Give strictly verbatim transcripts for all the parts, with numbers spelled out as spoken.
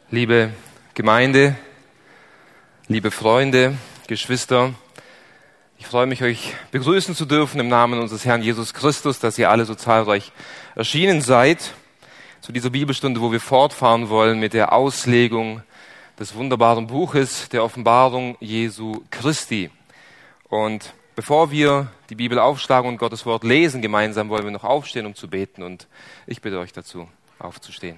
Liebe Gemeinde, liebe Freunde, Geschwister, ich freue mich, euch begrüßen zu dürfen im Namen unseres Herrn Jesus Christus, dass ihr alle so zahlreich erschienen seid zu dieser Bibelstunde, wo wir fortfahren wollen mit der Auslegung des wunderbaren Buches der Offenbarung Jesu Christi. Und bevor wir die Bibel aufschlagen und Gottes Wort lesen gemeinsam, wollen wir noch aufstehen, um zu beten, und ich bitte euch dazu, aufzustehen.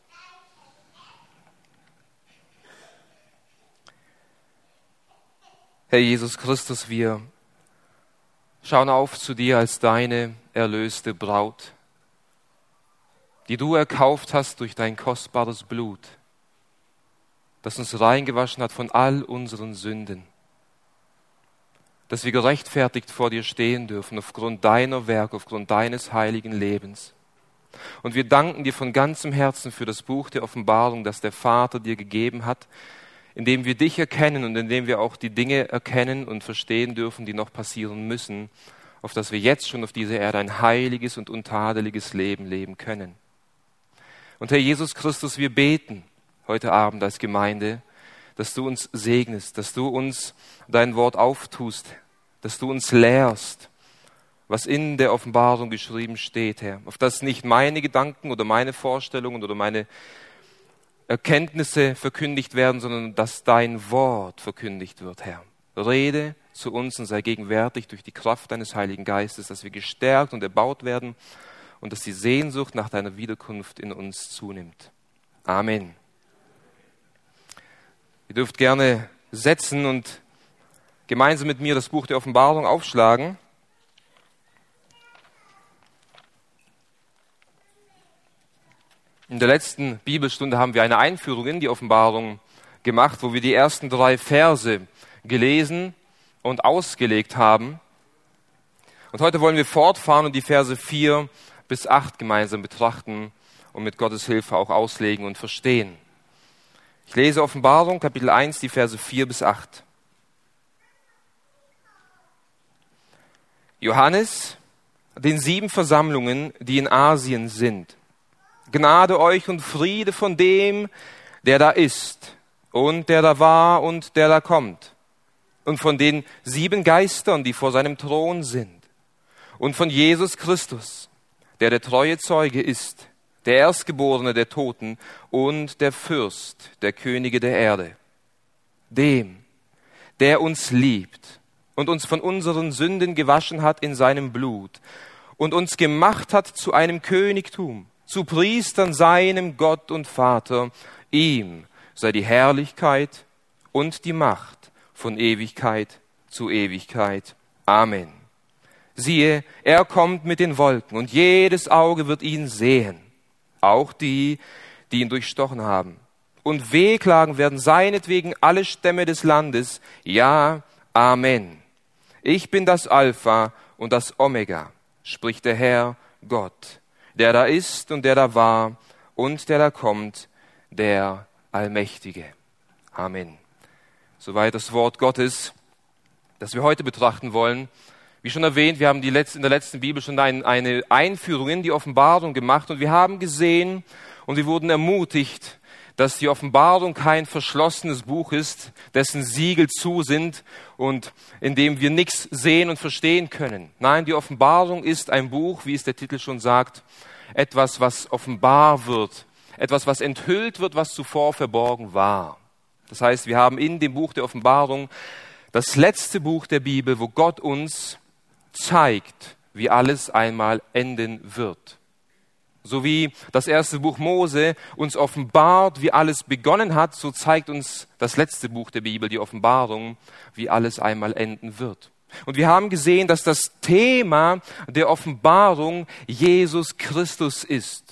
Herr Jesus Christus, wir schauen auf zu dir als deine erlöste Braut, die du erkauft hast durch dein kostbares Blut, das uns reingewaschen hat von all unseren Sünden, dass wir gerechtfertigt vor dir stehen dürfen aufgrund deiner Werke, aufgrund deines heiligen Lebens. Und wir danken dir von ganzem Herzen für das Buch der Offenbarung, das der Vater dir gegeben hat, in dem wir dich erkennen und in dem wir auch die Dinge erkennen und verstehen dürfen, die noch passieren müssen, auf dass wir jetzt schon auf dieser Erde ein heiliges und untadeliges Leben leben können. Und Herr Jesus Christus, wir beten heute Abend als Gemeinde, dass du uns segnest, dass du uns dein Wort auftust, dass du uns lehrst, was in der Offenbarung geschrieben steht, Herr. Auf dass nicht meine Gedanken oder meine Vorstellungen oder meine Erkenntnisse verkündigt werden, sondern dass dein Wort verkündigt wird, Herr. Rede zu uns und sei gegenwärtig durch die Kraft deines Heiligen Geistes, dass wir gestärkt und erbaut werden und dass die Sehnsucht nach deiner Wiederkunft in uns zunimmt. Amen. Ihr dürft gerne setzen und gemeinsam mit mir das Buch der Offenbarung aufschlagen. In der letzten Bibelstunde haben wir eine Einführung in die Offenbarung gemacht, wo wir die ersten drei Verse gelesen und ausgelegt haben. Und heute wollen wir fortfahren und die Verse vier bis acht gemeinsam betrachten und mit Gottes Hilfe auch auslegen und verstehen. Ich lese Offenbarung, Kapitel eins, die Verse vier bis acht. Johannes, den sieben Versammlungen, die in Asien sind. Gnade euch und Friede von dem, der da ist und der da war und der da kommt, und von den sieben Geistern, die vor seinem Thron sind, und von Jesus Christus, der der treue Zeuge ist, der Erstgeborene der Toten und der Fürst der Könige der Erde, dem, der uns liebt und uns von unseren Sünden gewaschen hat in seinem Blut und uns gemacht hat zu einem Königtum, zu Priestern seinem Gott und Vater. Ihm sei die Herrlichkeit und die Macht von Ewigkeit zu Ewigkeit. Amen. Siehe, er kommt mit den Wolken, und jedes Auge wird ihn sehen, auch die, die ihn durchstochen haben. Und wehklagen werden seinetwegen alle Stämme des Landes. Ja, Amen. Ich bin das Alpha und das Omega, spricht der Herr Gott, der da ist und der da war und der da kommt, der Allmächtige. Amen. Soweit das Wort Gottes, das wir heute betrachten wollen. Wie schon erwähnt, wir haben die letzte, in der letzten Bibel schon ein, eine Einführung in die Offenbarung gemacht, und wir haben gesehen und wir wurden ermutigt, dass die Offenbarung kein verschlossenes Buch ist, dessen Siegel zu sind und in dem wir nichts sehen und verstehen können. Nein, die Offenbarung ist ein Buch, wie es der Titel schon sagt, etwas, was offenbar wird, etwas, was enthüllt wird, was zuvor verborgen war. Das heißt, wir haben in dem Buch der Offenbarung das letzte Buch der Bibel, wo Gott uns zeigt, wie alles einmal enden wird. So wie das erste Buch Mose uns offenbart, wie alles begonnen hat, so zeigt uns das letzte Buch der Bibel, die Offenbarung, wie alles einmal enden wird. Und wir haben gesehen, dass das Thema der Offenbarung Jesus Christus ist.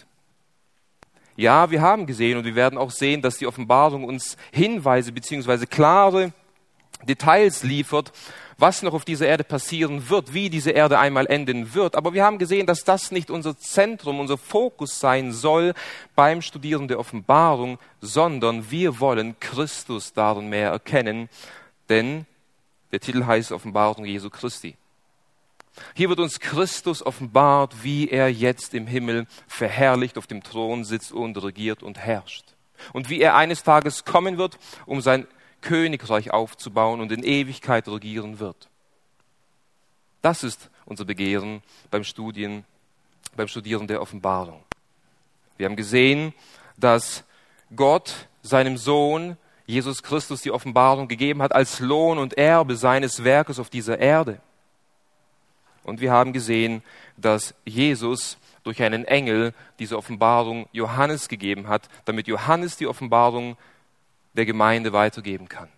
Ja, wir haben gesehen und wir werden auch sehen, dass die Offenbarung uns Hinweise bzw. klare Details liefert, was noch auf dieser Erde passieren wird, wie diese Erde einmal enden wird. Aber wir haben gesehen, dass das nicht unser Zentrum, unser Fokus sein soll beim Studieren der Offenbarung, sondern wir wollen Christus darin mehr erkennen, denn der Titel heißt Offenbarung Jesu Christi. Hier wird uns Christus offenbart, wie er jetzt im Himmel verherrlicht auf dem Thron sitzt und regiert und herrscht. und wie er eines Tages kommen wird, um sein Königreich aufzubauen und in Ewigkeit regieren wird. Das ist unser Begehren beim Studien, beim Studieren der Offenbarung. Wir haben gesehen, dass Gott seinem Sohn Jesus Christus die Offenbarung gegeben hat als Lohn und Erbe seines Werkes auf dieser Erde. Und wir haben gesehen, dass Jesus durch einen Engel diese Offenbarung Johannes gegeben hat, damit Johannes die Offenbarung der Gemeinde weitergeben kann.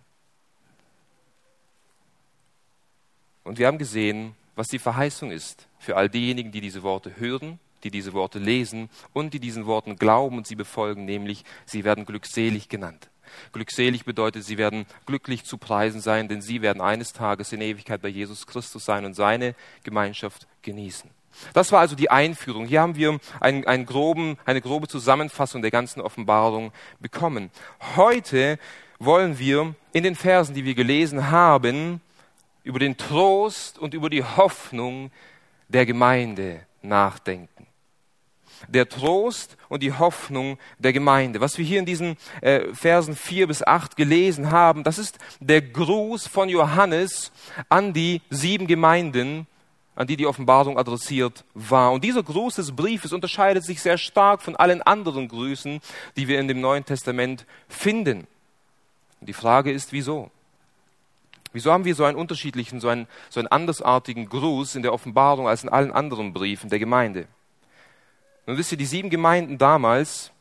Und wir haben gesehen, was die Verheißung ist für all diejenigen, die diese Worte hören, die diese Worte lesen und die diesen Worten glauben und sie befolgen, nämlich sie werden glückselig genannt. Glückselig bedeutet, sie werden glücklich zu preisen sein, denn sie werden eines Tages in Ewigkeit bei Jesus Christus sein und seine Gemeinschaft genießen. Das war also die Einführung. Hier haben wir einen, einen groben, eine grobe Zusammenfassung der ganzen Offenbarung bekommen. Heute wollen wir in den Versen, die wir gelesen haben, über den Trost und über die Hoffnung der Gemeinde nachdenken. Der Trost und die Hoffnung der Gemeinde. Was wir hier in diesen äh, Versen vier bis acht gelesen haben, das ist der Gruß von Johannes an die sieben Gemeinden, an die die Offenbarung adressiert war. Und dieser Gruß des Briefes unterscheidet sich sehr stark von allen anderen Grüßen, die wir in dem Neuen Testament finden. Und die Frage ist, wieso? Wieso haben wir so einen unterschiedlichen, so einen, so einen andersartigen Gruß in der Offenbarung als in allen anderen Briefen der Gemeinde? Nun wisst ihr, die sieben Gemeinden damals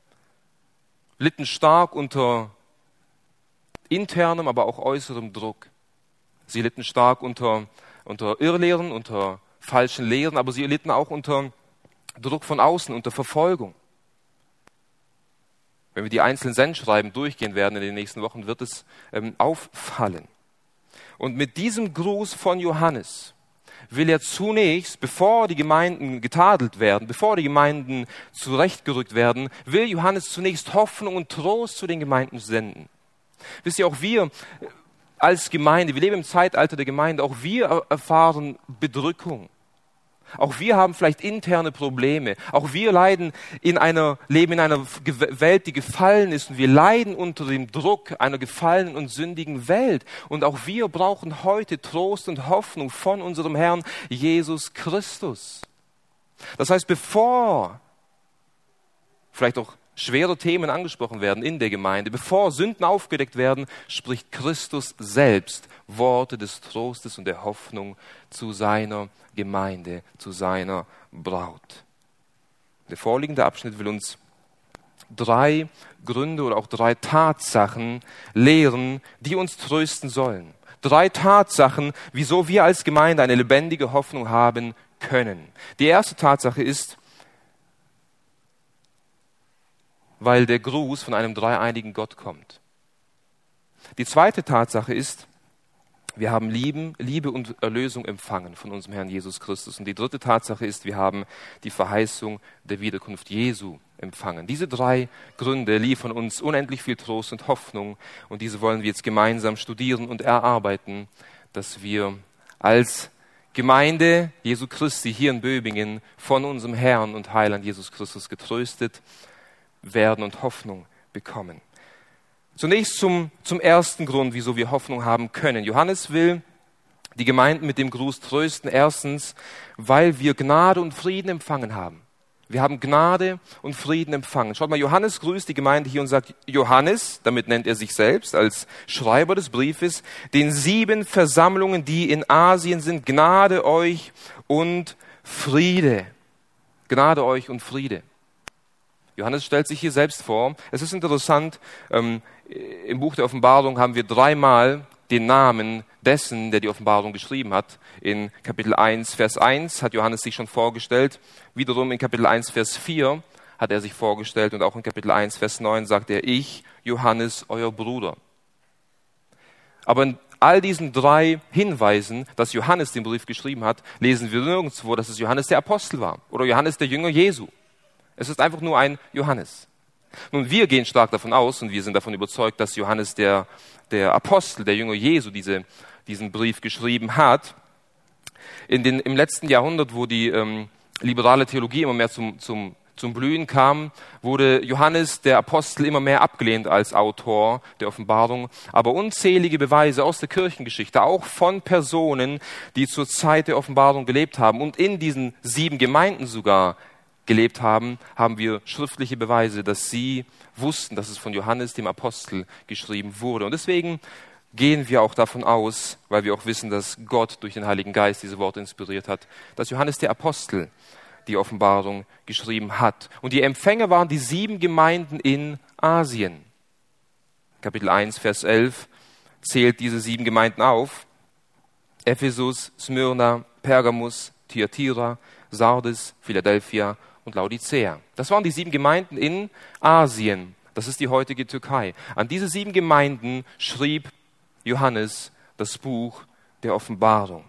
litten stark unter internem, aber auch äußerem Druck. Sie litten stark unter, unter Irrlehren, unter falschen Lehren, aber sie litten auch unter Druck von außen, unter Verfolgung. Wenn wir die einzelnen Sendschreiben durchgehen werden in den nächsten Wochen, wird es ähm, auffallen. Und mit diesem Gruß von Johannes will er zunächst, bevor die Gemeinden getadelt werden, bevor die Gemeinden zurechtgerückt werden, will Johannes zunächst Hoffnung und Trost zu den Gemeinden senden. Wisst ihr, auch wir als Gemeinde, wir leben im Zeitalter der Gemeinde, auch wir erfahren Bedrückung. Auch wir haben vielleicht interne Probleme. Auch wir leiden in einer, leben in einer Welt, die gefallen ist. Und wir leiden unter dem Druck einer gefallenen und sündigen Welt. Und auch wir brauchen heute Trost und Hoffnung von unserem Herrn Jesus Christus. Das heißt, bevor vielleicht auch schwere Themen angesprochen werden in der Gemeinde, bevor Sünden aufgedeckt werden, spricht Christus selbst Worte des Trostes und der Hoffnung zu seiner Gemeinde, zu seiner Braut. Der vorliegende Abschnitt will uns drei Gründe oder auch drei Tatsachen lehren, die uns trösten sollen. Drei Tatsachen, wieso wir als Gemeinde eine lebendige Hoffnung haben können. Die erste Tatsache ist, weil der Gruß von einem dreieinigen Gott kommt. Die zweite Tatsache ist, wir haben Lieben, Liebe und Erlösung empfangen von unserem Herrn Jesus Christus. Und die dritte Tatsache ist, wir haben die Verheißung der Wiederkunft Jesu empfangen. Diese drei Gründe liefern uns unendlich viel Trost und Hoffnung. Und diese wollen wir jetzt gemeinsam studieren und erarbeiten, dass wir als Gemeinde Jesu Christi hier in Böbingen von unserem Herrn und Heiland Jesus Christus getröstet werden und Hoffnung bekommen. Zunächst zum, zum ersten Grund, wieso wir Hoffnung haben können. Johannes will die Gemeinden mit dem Gruß trösten. Erstens, weil wir Gnade und Frieden empfangen haben. Wir haben Gnade und Frieden empfangen. Schaut mal, Johannes grüßt die Gemeinde hier und sagt, Johannes, damit nennt er sich selbst als Schreiber des Briefes, den sieben Versammlungen, die in Asien sind, Gnade euch und Friede. Gnade euch und Friede. Johannes stellt sich hier selbst vor. Es ist interessant, ähm, im Buch der Offenbarung haben wir dreimal den Namen dessen, der die Offenbarung geschrieben hat. In Kapitel eins, Vers eins hat Johannes sich schon vorgestellt. Wiederum in Kapitel eins, Vers vier hat er sich vorgestellt. Und auch in Kapitel eins, Vers neun sagt er, ich, Johannes, euer Bruder. Aber in all diesen drei Hinweisen, dass Johannes den Brief geschrieben hat, lesen wir nirgendwo, dass es Johannes der Apostel war oder Johannes der Jünger Jesu. Es ist einfach nur ein Johannes. Nun, wir gehen stark davon aus und wir sind davon überzeugt, dass Johannes der, der Apostel, der Jünger Jesu, diese, diesen Brief geschrieben hat. In den, im letzten Jahrhundert, wo die ähm, liberale Theologie immer mehr zum, zum zum Blühen kam, wurde Johannes, der Apostel, immer mehr abgelehnt als Autor der Offenbarung. Aber unzählige Beweise aus der Kirchengeschichte, auch von Personen, die zur Zeit der Offenbarung gelebt haben und in diesen sieben Gemeinden sogar gelebt haben, haben wir schriftliche Beweise, dass sie wussten, dass es von Johannes, dem Apostel, geschrieben wurde. Und deswegen gehen wir auch davon aus, weil wir auch wissen, dass Gott durch den Heiligen Geist diese Worte inspiriert hat, dass Johannes der Apostel die Offenbarung geschrieben hat. Und die Empfänger waren die sieben Gemeinden in Asien. Kapitel eins, Vers elf zählt diese sieben Gemeinden auf. Ephesus, Smyrna, Pergamus, Thyatira, Sardes, Philadelphia und Laodicea. Das waren die sieben Gemeinden in Asien. Das ist die heutige Türkei. An diese sieben Gemeinden schrieb Johannes das Buch der Offenbarung.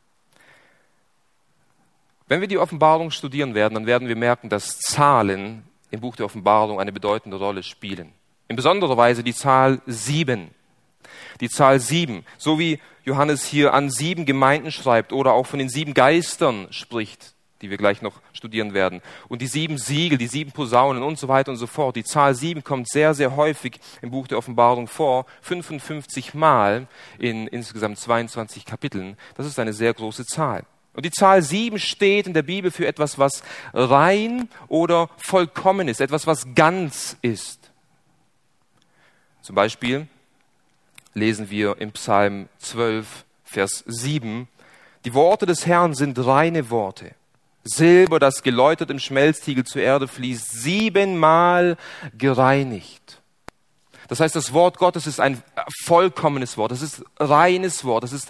Wenn wir die Offenbarung studieren werden, dann werden wir merken, dass Zahlen im Buch der Offenbarung eine bedeutende Rolle spielen. In besonderer Weise die Zahl sieben. Die Zahl sieben, so wie Johannes hier an sieben Gemeinden schreibt oder auch von den sieben Geistern spricht, die wir gleich noch studieren werden. Und die sieben Siegel, die sieben Posaunen und so weiter und so fort. Die Zahl sieben kommt sehr, sehr häufig im Buch der Offenbarung vor, fünfundfünfzig Mal in insgesamt zweiundzwanzig Kapiteln. Das ist eine sehr große Zahl. Und die Zahl sieben steht in der Bibel für etwas, was rein oder vollkommen ist, etwas, was ganz ist. Zum Beispiel lesen wir im Psalm zwölf, Vers sieben, die Worte des Herrn sind reine Worte. Silber, das geläutert im Schmelztiegel zur Erde fließt, siebenmal gereinigt. Das heißt, das Wort Gottes ist ein vollkommenes Wort, das ist reines Wort, das ist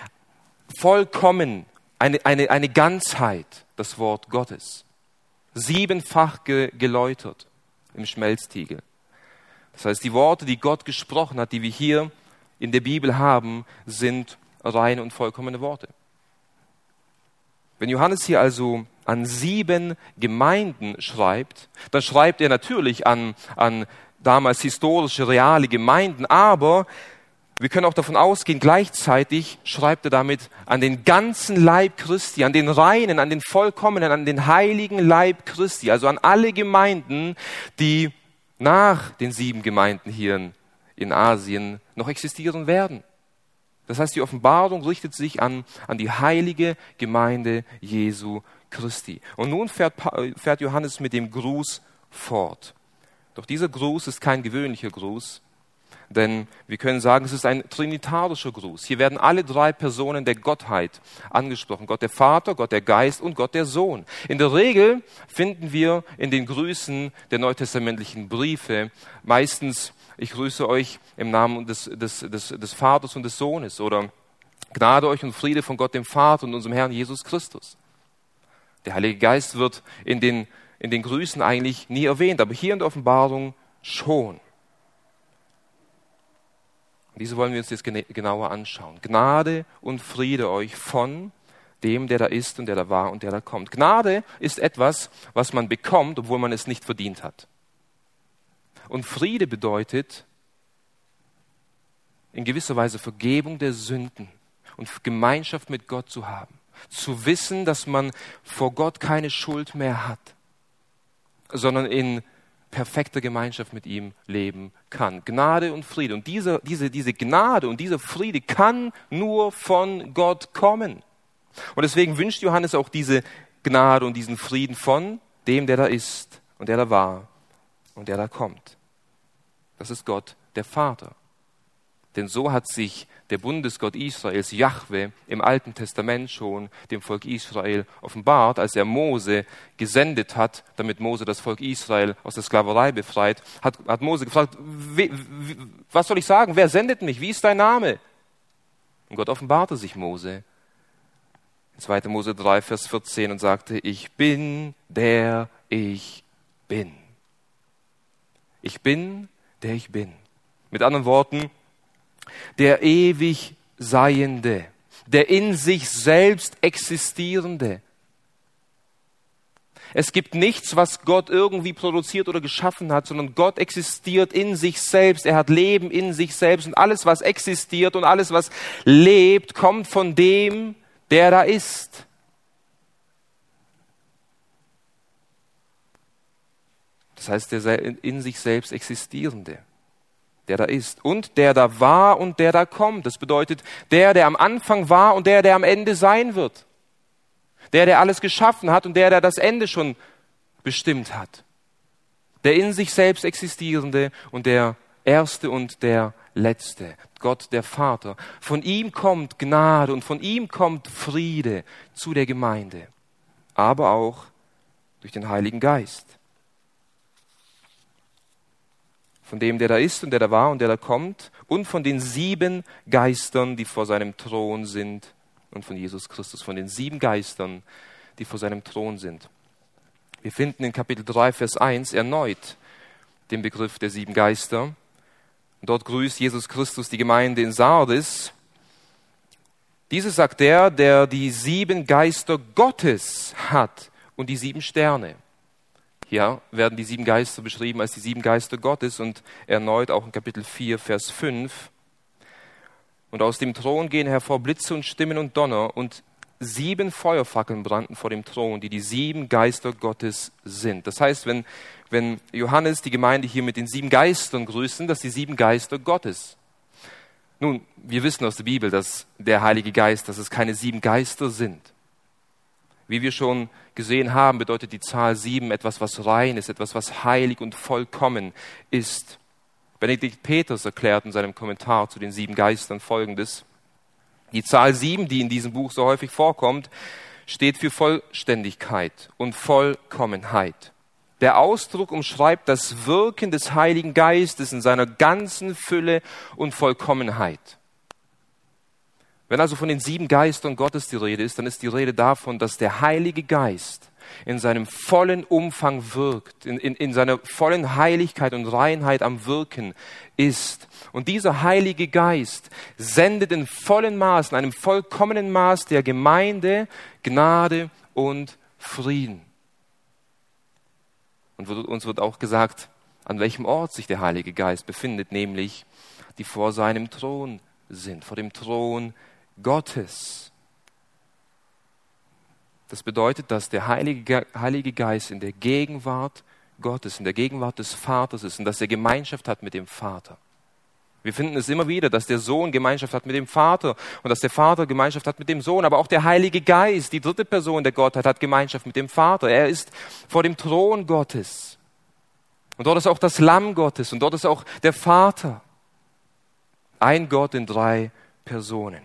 vollkommen. Eine, eine, eine Ganzheit, das Wort Gottes. Siebenfach ge, geläutert im Schmelztiegel. Das heißt, die Worte, die Gott gesprochen hat, die wir hier in der Bibel haben, sind reine und vollkommene Worte. Wenn Johannes hier also an sieben Gemeinden schreibt, dann schreibt er natürlich an, an damals historische, reale Gemeinden, aber wir können auch davon ausgehen, gleichzeitig schreibt er damit an den ganzen Leib Christi, an den reinen, an den vollkommenen, an den heiligen Leib Christi, also an alle Gemeinden, die nach den sieben Gemeinden hier in Asien noch existieren werden. Das heißt, die Offenbarung richtet sich an, an die heilige Gemeinde Jesu Christi. Und nun fährt, fährt Johannes mit dem Gruß fort. Doch dieser Gruß ist kein gewöhnlicher Gruß, denn wir können sagen, es ist ein trinitarischer Gruß. Hier werden alle drei Personen der Gottheit angesprochen. Gott der Vater, Gott der Geist und Gott der Sohn. In der Regel finden wir in den Grüßen der neutestamentlichen Briefe meistens, ich grüße euch im Namen des, des, des, des Vaters und des Sohnes oder Gnade euch und Friede von Gott dem Vater und unserem Herrn Jesus Christus. Der Heilige Geist wird in den, in den Grüßen eigentlich nie erwähnt, aber hier in der Offenbarung schon. Diese wollen wir uns jetzt genauer anschauen. Gnade und Friede euch von dem, der da ist und der da war und der da kommt. Gnade ist etwas, was man bekommt, obwohl man es nicht verdient hat. Und Friede bedeutet in gewisser Weise Vergebung der Sünden und Gemeinschaft mit Gott zu haben. Zu wissen, dass man vor Gott keine Schuld mehr hat, sondern in perfekter Gemeinschaft mit ihm leben kann. Gnade und Friede. Und diese, diese, diese Gnade und dieser Friede kann nur von Gott kommen. Und deswegen wünscht Johannes auch diese Gnade und diesen Frieden von dem, der da ist und der da war und der da kommt. Das ist Gott, der Vater. Denn so hat sich der Bundesgott Israels, Jahwe, im Alten Testament schon dem Volk Israel offenbart, als er Mose gesendet hat, damit Mose das Volk Israel aus der Sklaverei befreit, hat, hat Mose gefragt, wie, wie, was soll ich sagen, wer sendet mich, wie ist dein Name? Und Gott offenbarte sich Mose in zweiter Mose drei, Vers vierzehn und sagte, ich bin, der ich bin. Ich bin, der ich bin. Mit anderen Worten, der ewig Seiende, der in sich selbst Existierende. Es gibt nichts, was Gott irgendwie produziert oder geschaffen hat, sondern Gott existiert in sich selbst. Er hat Leben in sich selbst und alles, was existiert und alles, was lebt, kommt von dem, der da ist. Das heißt, der in sich selbst Existierende, der da ist und der da war und der da kommt. Das bedeutet, der, der am Anfang war und der, der am Ende sein wird. Der, der alles geschaffen hat und der, der das Ende schon bestimmt hat. Der in sich selbst Existierende und der Erste und der Letzte. Gott, der Vater. Von ihm kommt Gnade und von ihm kommt Friede zu der Gemeinde. Aber auch durch den Heiligen Geist. Von dem, der da ist und der da war und der da kommt. Und von den sieben Geistern, die vor seinem Thron sind. Und von Jesus Christus, von den sieben Geistern, die vor seinem Thron sind. Wir finden in Kapitel drei, Vers eins erneut den Begriff der sieben Geister. Und dort grüßt Jesus Christus die Gemeinde in Sardis. Dieses sagt der, der die sieben Geister Gottes hat und die sieben Sterne. Hier werden die sieben Geister beschrieben als die sieben Geister Gottes und erneut auch in Kapitel vier, Vers fünf. Und aus dem Thron gehen hervor Blitze und Stimmen und Donner und sieben Feuerfackeln brannten vor dem Thron, die die sieben Geister Gottes sind. Das heißt, wenn, wenn Johannes die Gemeinde hier mit den sieben Geistern grüßt, dass die sieben Geister Gottes. Nun, wir wissen aus der Bibel, dass der Heilige Geist, dass es keine sieben Geister sind. Wie wir schon gesehen haben, bedeutet die Zahl sieben etwas, was rein ist, etwas, was heilig und vollkommen ist. Benedikt Peters erklärt in seinem Kommentar zu den sieben Geistern Folgendes. Die Zahl sieben, die in diesem Buch so häufig vorkommt, steht für Vollständigkeit und Vollkommenheit. Der Ausdruck umschreibt das Wirken des Heiligen Geistes in seiner ganzen Fülle und Vollkommenheit. Wenn also von den sieben Geistern Gottes die Rede ist, dann ist die Rede davon, dass der Heilige Geist in seinem vollen Umfang wirkt, in, in, in seiner vollen Heiligkeit und Reinheit am Wirken ist. Und dieser Heilige Geist sendet in vollen Maß, in einem vollkommenen Maß der Gemeinde Gnade und Frieden. Und uns wird auch gesagt, an welchem Ort sich der Heilige Geist befindet, nämlich die vor seinem Thron sind, vor dem Thron Gottes. Das bedeutet, dass der Heilige, Heilige Geist in der Gegenwart Gottes, in der Gegenwart des Vaters ist und dass er Gemeinschaft hat mit dem Vater. Wir finden es immer wieder, dass der Sohn Gemeinschaft hat mit dem Vater und dass der Vater Gemeinschaft hat mit dem Sohn. Aber auch der Heilige Geist, die dritte Person der Gottheit, hat Gemeinschaft mit dem Vater. Er ist vor dem Thron Gottes. Und dort ist auch das Lamm Gottes und dort ist auch der Vater. Ein Gott in drei Personen.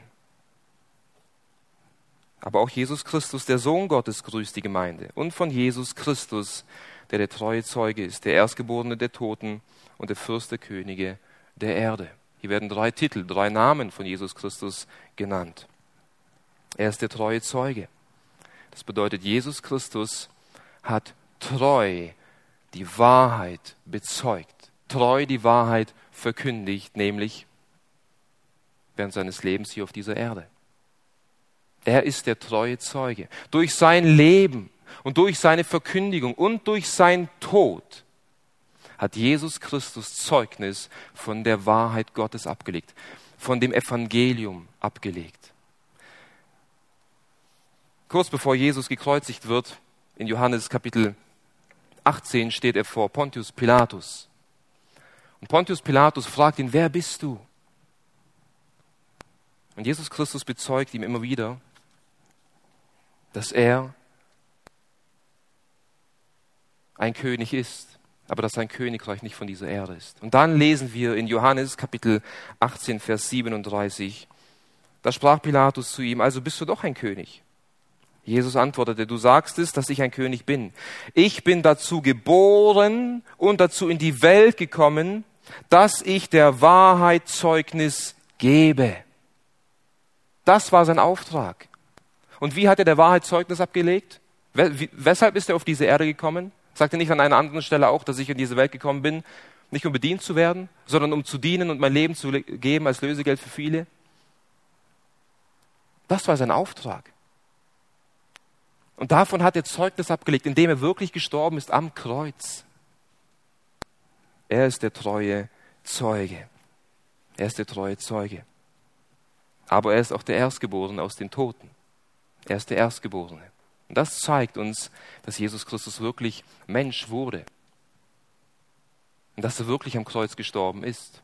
Aber auch Jesus Christus, der Sohn Gottes, grüßt die Gemeinde. Und von Jesus Christus, der der treue Zeuge ist, der Erstgeborene der Toten und der Fürst der Könige der Erde. Hier werden drei Titel, drei Namen von Jesus Christus genannt. Er ist der treue Zeuge. Das bedeutet, Jesus Christus hat treu die Wahrheit bezeugt, treu die Wahrheit verkündigt, nämlich während seines Lebens hier auf dieser Erde. Er ist der treue Zeuge. Durch sein Leben und durch seine Verkündigung und durch seinen Tod hat Jesus Christus Zeugnis von der Wahrheit Gottes abgelegt, von dem Evangelium abgelegt. Kurz bevor Jesus gekreuzigt wird, in Johannes Kapitel achtzehn steht er vor Pontius Pilatus. Und Pontius Pilatus fragt ihn, wer bist du? Und Jesus Christus bezeugt ihm immer wieder, dass er ein König ist, aber dass sein Königreich nicht von dieser Erde ist. Und dann lesen wir in Johannes Kapitel achtzehn, Vers siebenunddreißig, da sprach Pilatus zu ihm, also bist du doch ein König. Jesus antwortete, du sagst es, dass ich ein König bin. Ich bin dazu geboren und dazu in die Welt gekommen, dass ich der Wahrheit Zeugnis gebe. Das war sein Auftrag. Und wie hat er der Wahrheit Zeugnis abgelegt? Weshalb ist er auf diese Erde gekommen? Sagt er nicht an einer anderen Stelle auch, dass ich in diese Welt gekommen bin, nicht um bedient zu werden, sondern um zu dienen und mein Leben zu geben als Lösegeld für viele? Das war sein Auftrag. Und davon hat er Zeugnis abgelegt, indem er wirklich gestorben ist am Kreuz. Er ist der treue Zeuge. Er ist der treue Zeuge. Aber er ist auch der Erstgeborene aus den Toten. Er ist der Erstgeborene. Und das zeigt uns, dass Jesus Christus wirklich Mensch wurde. und dass er wirklich am Kreuz gestorben ist.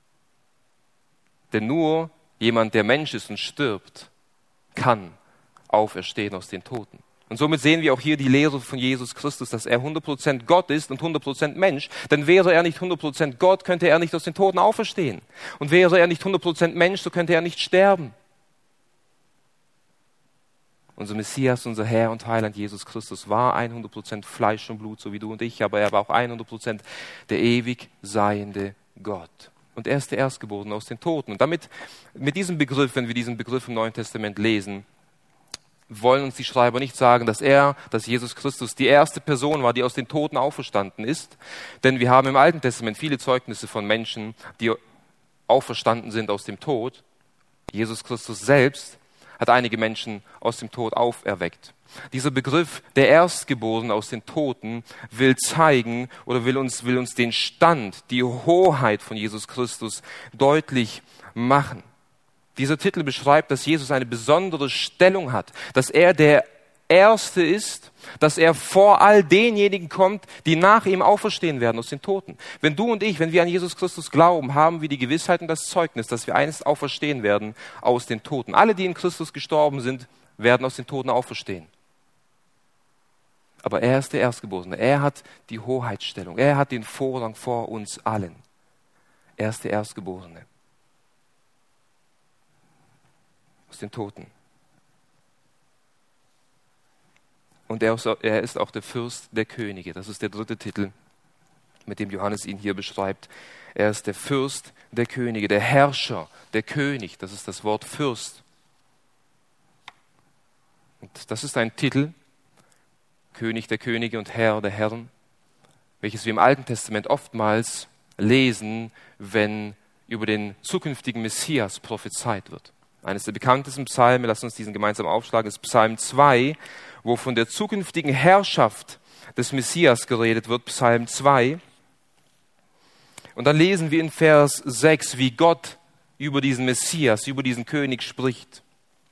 Denn nur jemand, der Mensch ist und stirbt, kann auferstehen aus den Toten. Und somit sehen wir auch hier die Lehre von Jesus Christus, dass er hundert Prozent Gott ist und hundert Prozent Mensch. Denn wäre er nicht hundert Prozent Gott, könnte er nicht aus den Toten auferstehen. Und wäre er nicht hundert Prozent Mensch, so könnte er nicht sterben. Unser Messias, unser Herr und Heiland Jesus Christus war hundert Prozent Fleisch und Blut, so wie du und ich, aber er war auch hundert Prozent der ewig seiende Gott. Und er ist der Erstgeborene aus den Toten. Und damit, mit diesem Begriff, wenn wir diesen Begriff im Neuen Testament lesen, wollen uns die Schreiber nicht sagen, dass er, dass Jesus Christus die erste Person war, die aus den Toten auferstanden ist. Denn wir haben im Alten Testament viele Zeugnisse von Menschen, die auferstanden sind aus dem Tod. Jesus Christus selbst hat einige Menschen aus dem Tod auferweckt. Dieser Begriff der Erstgeborenen aus den Toten will zeigen oder will uns, will uns den Stand, die Hoheit von Jesus Christus deutlich machen. Dieser Titel beschreibt, dass Jesus eine besondere Stellung hat, dass er der Erste ist, dass er vor all denjenigen kommt, die nach ihm auferstehen werden aus den Toten. Wenn du und ich, wenn wir an Jesus Christus glauben, haben wir die Gewissheit und das Zeugnis, dass wir einst auferstehen werden aus den Toten. Alle, die in Christus gestorben sind, werden aus den Toten auferstehen. Aber er ist der Erstgeborene. Er hat die Hoheitsstellung. Er hat den Vorrang vor uns allen. Er ist der Erstgeborene aus den Toten. Und er ist auch der Fürst der Könige. Das ist der dritte Titel, mit dem Johannes ihn hier beschreibt. Er ist der Fürst der Könige, der Herrscher, der König. Das ist das Wort Fürst. Und das ist ein Titel, König der Könige und Herr der Herren, welches wir im Alten Testament oftmals lesen, wenn über den zukünftigen Messias prophezeit wird. Eines der bekanntesten Psalme, lasst uns diesen gemeinsam aufschlagen, ist Psalm zwei, wo von der zukünftigen Herrschaft des Messias geredet wird, Psalm zwei. Und dann lesen wir in Vers sechs, wie Gott über diesen Messias, über diesen König spricht.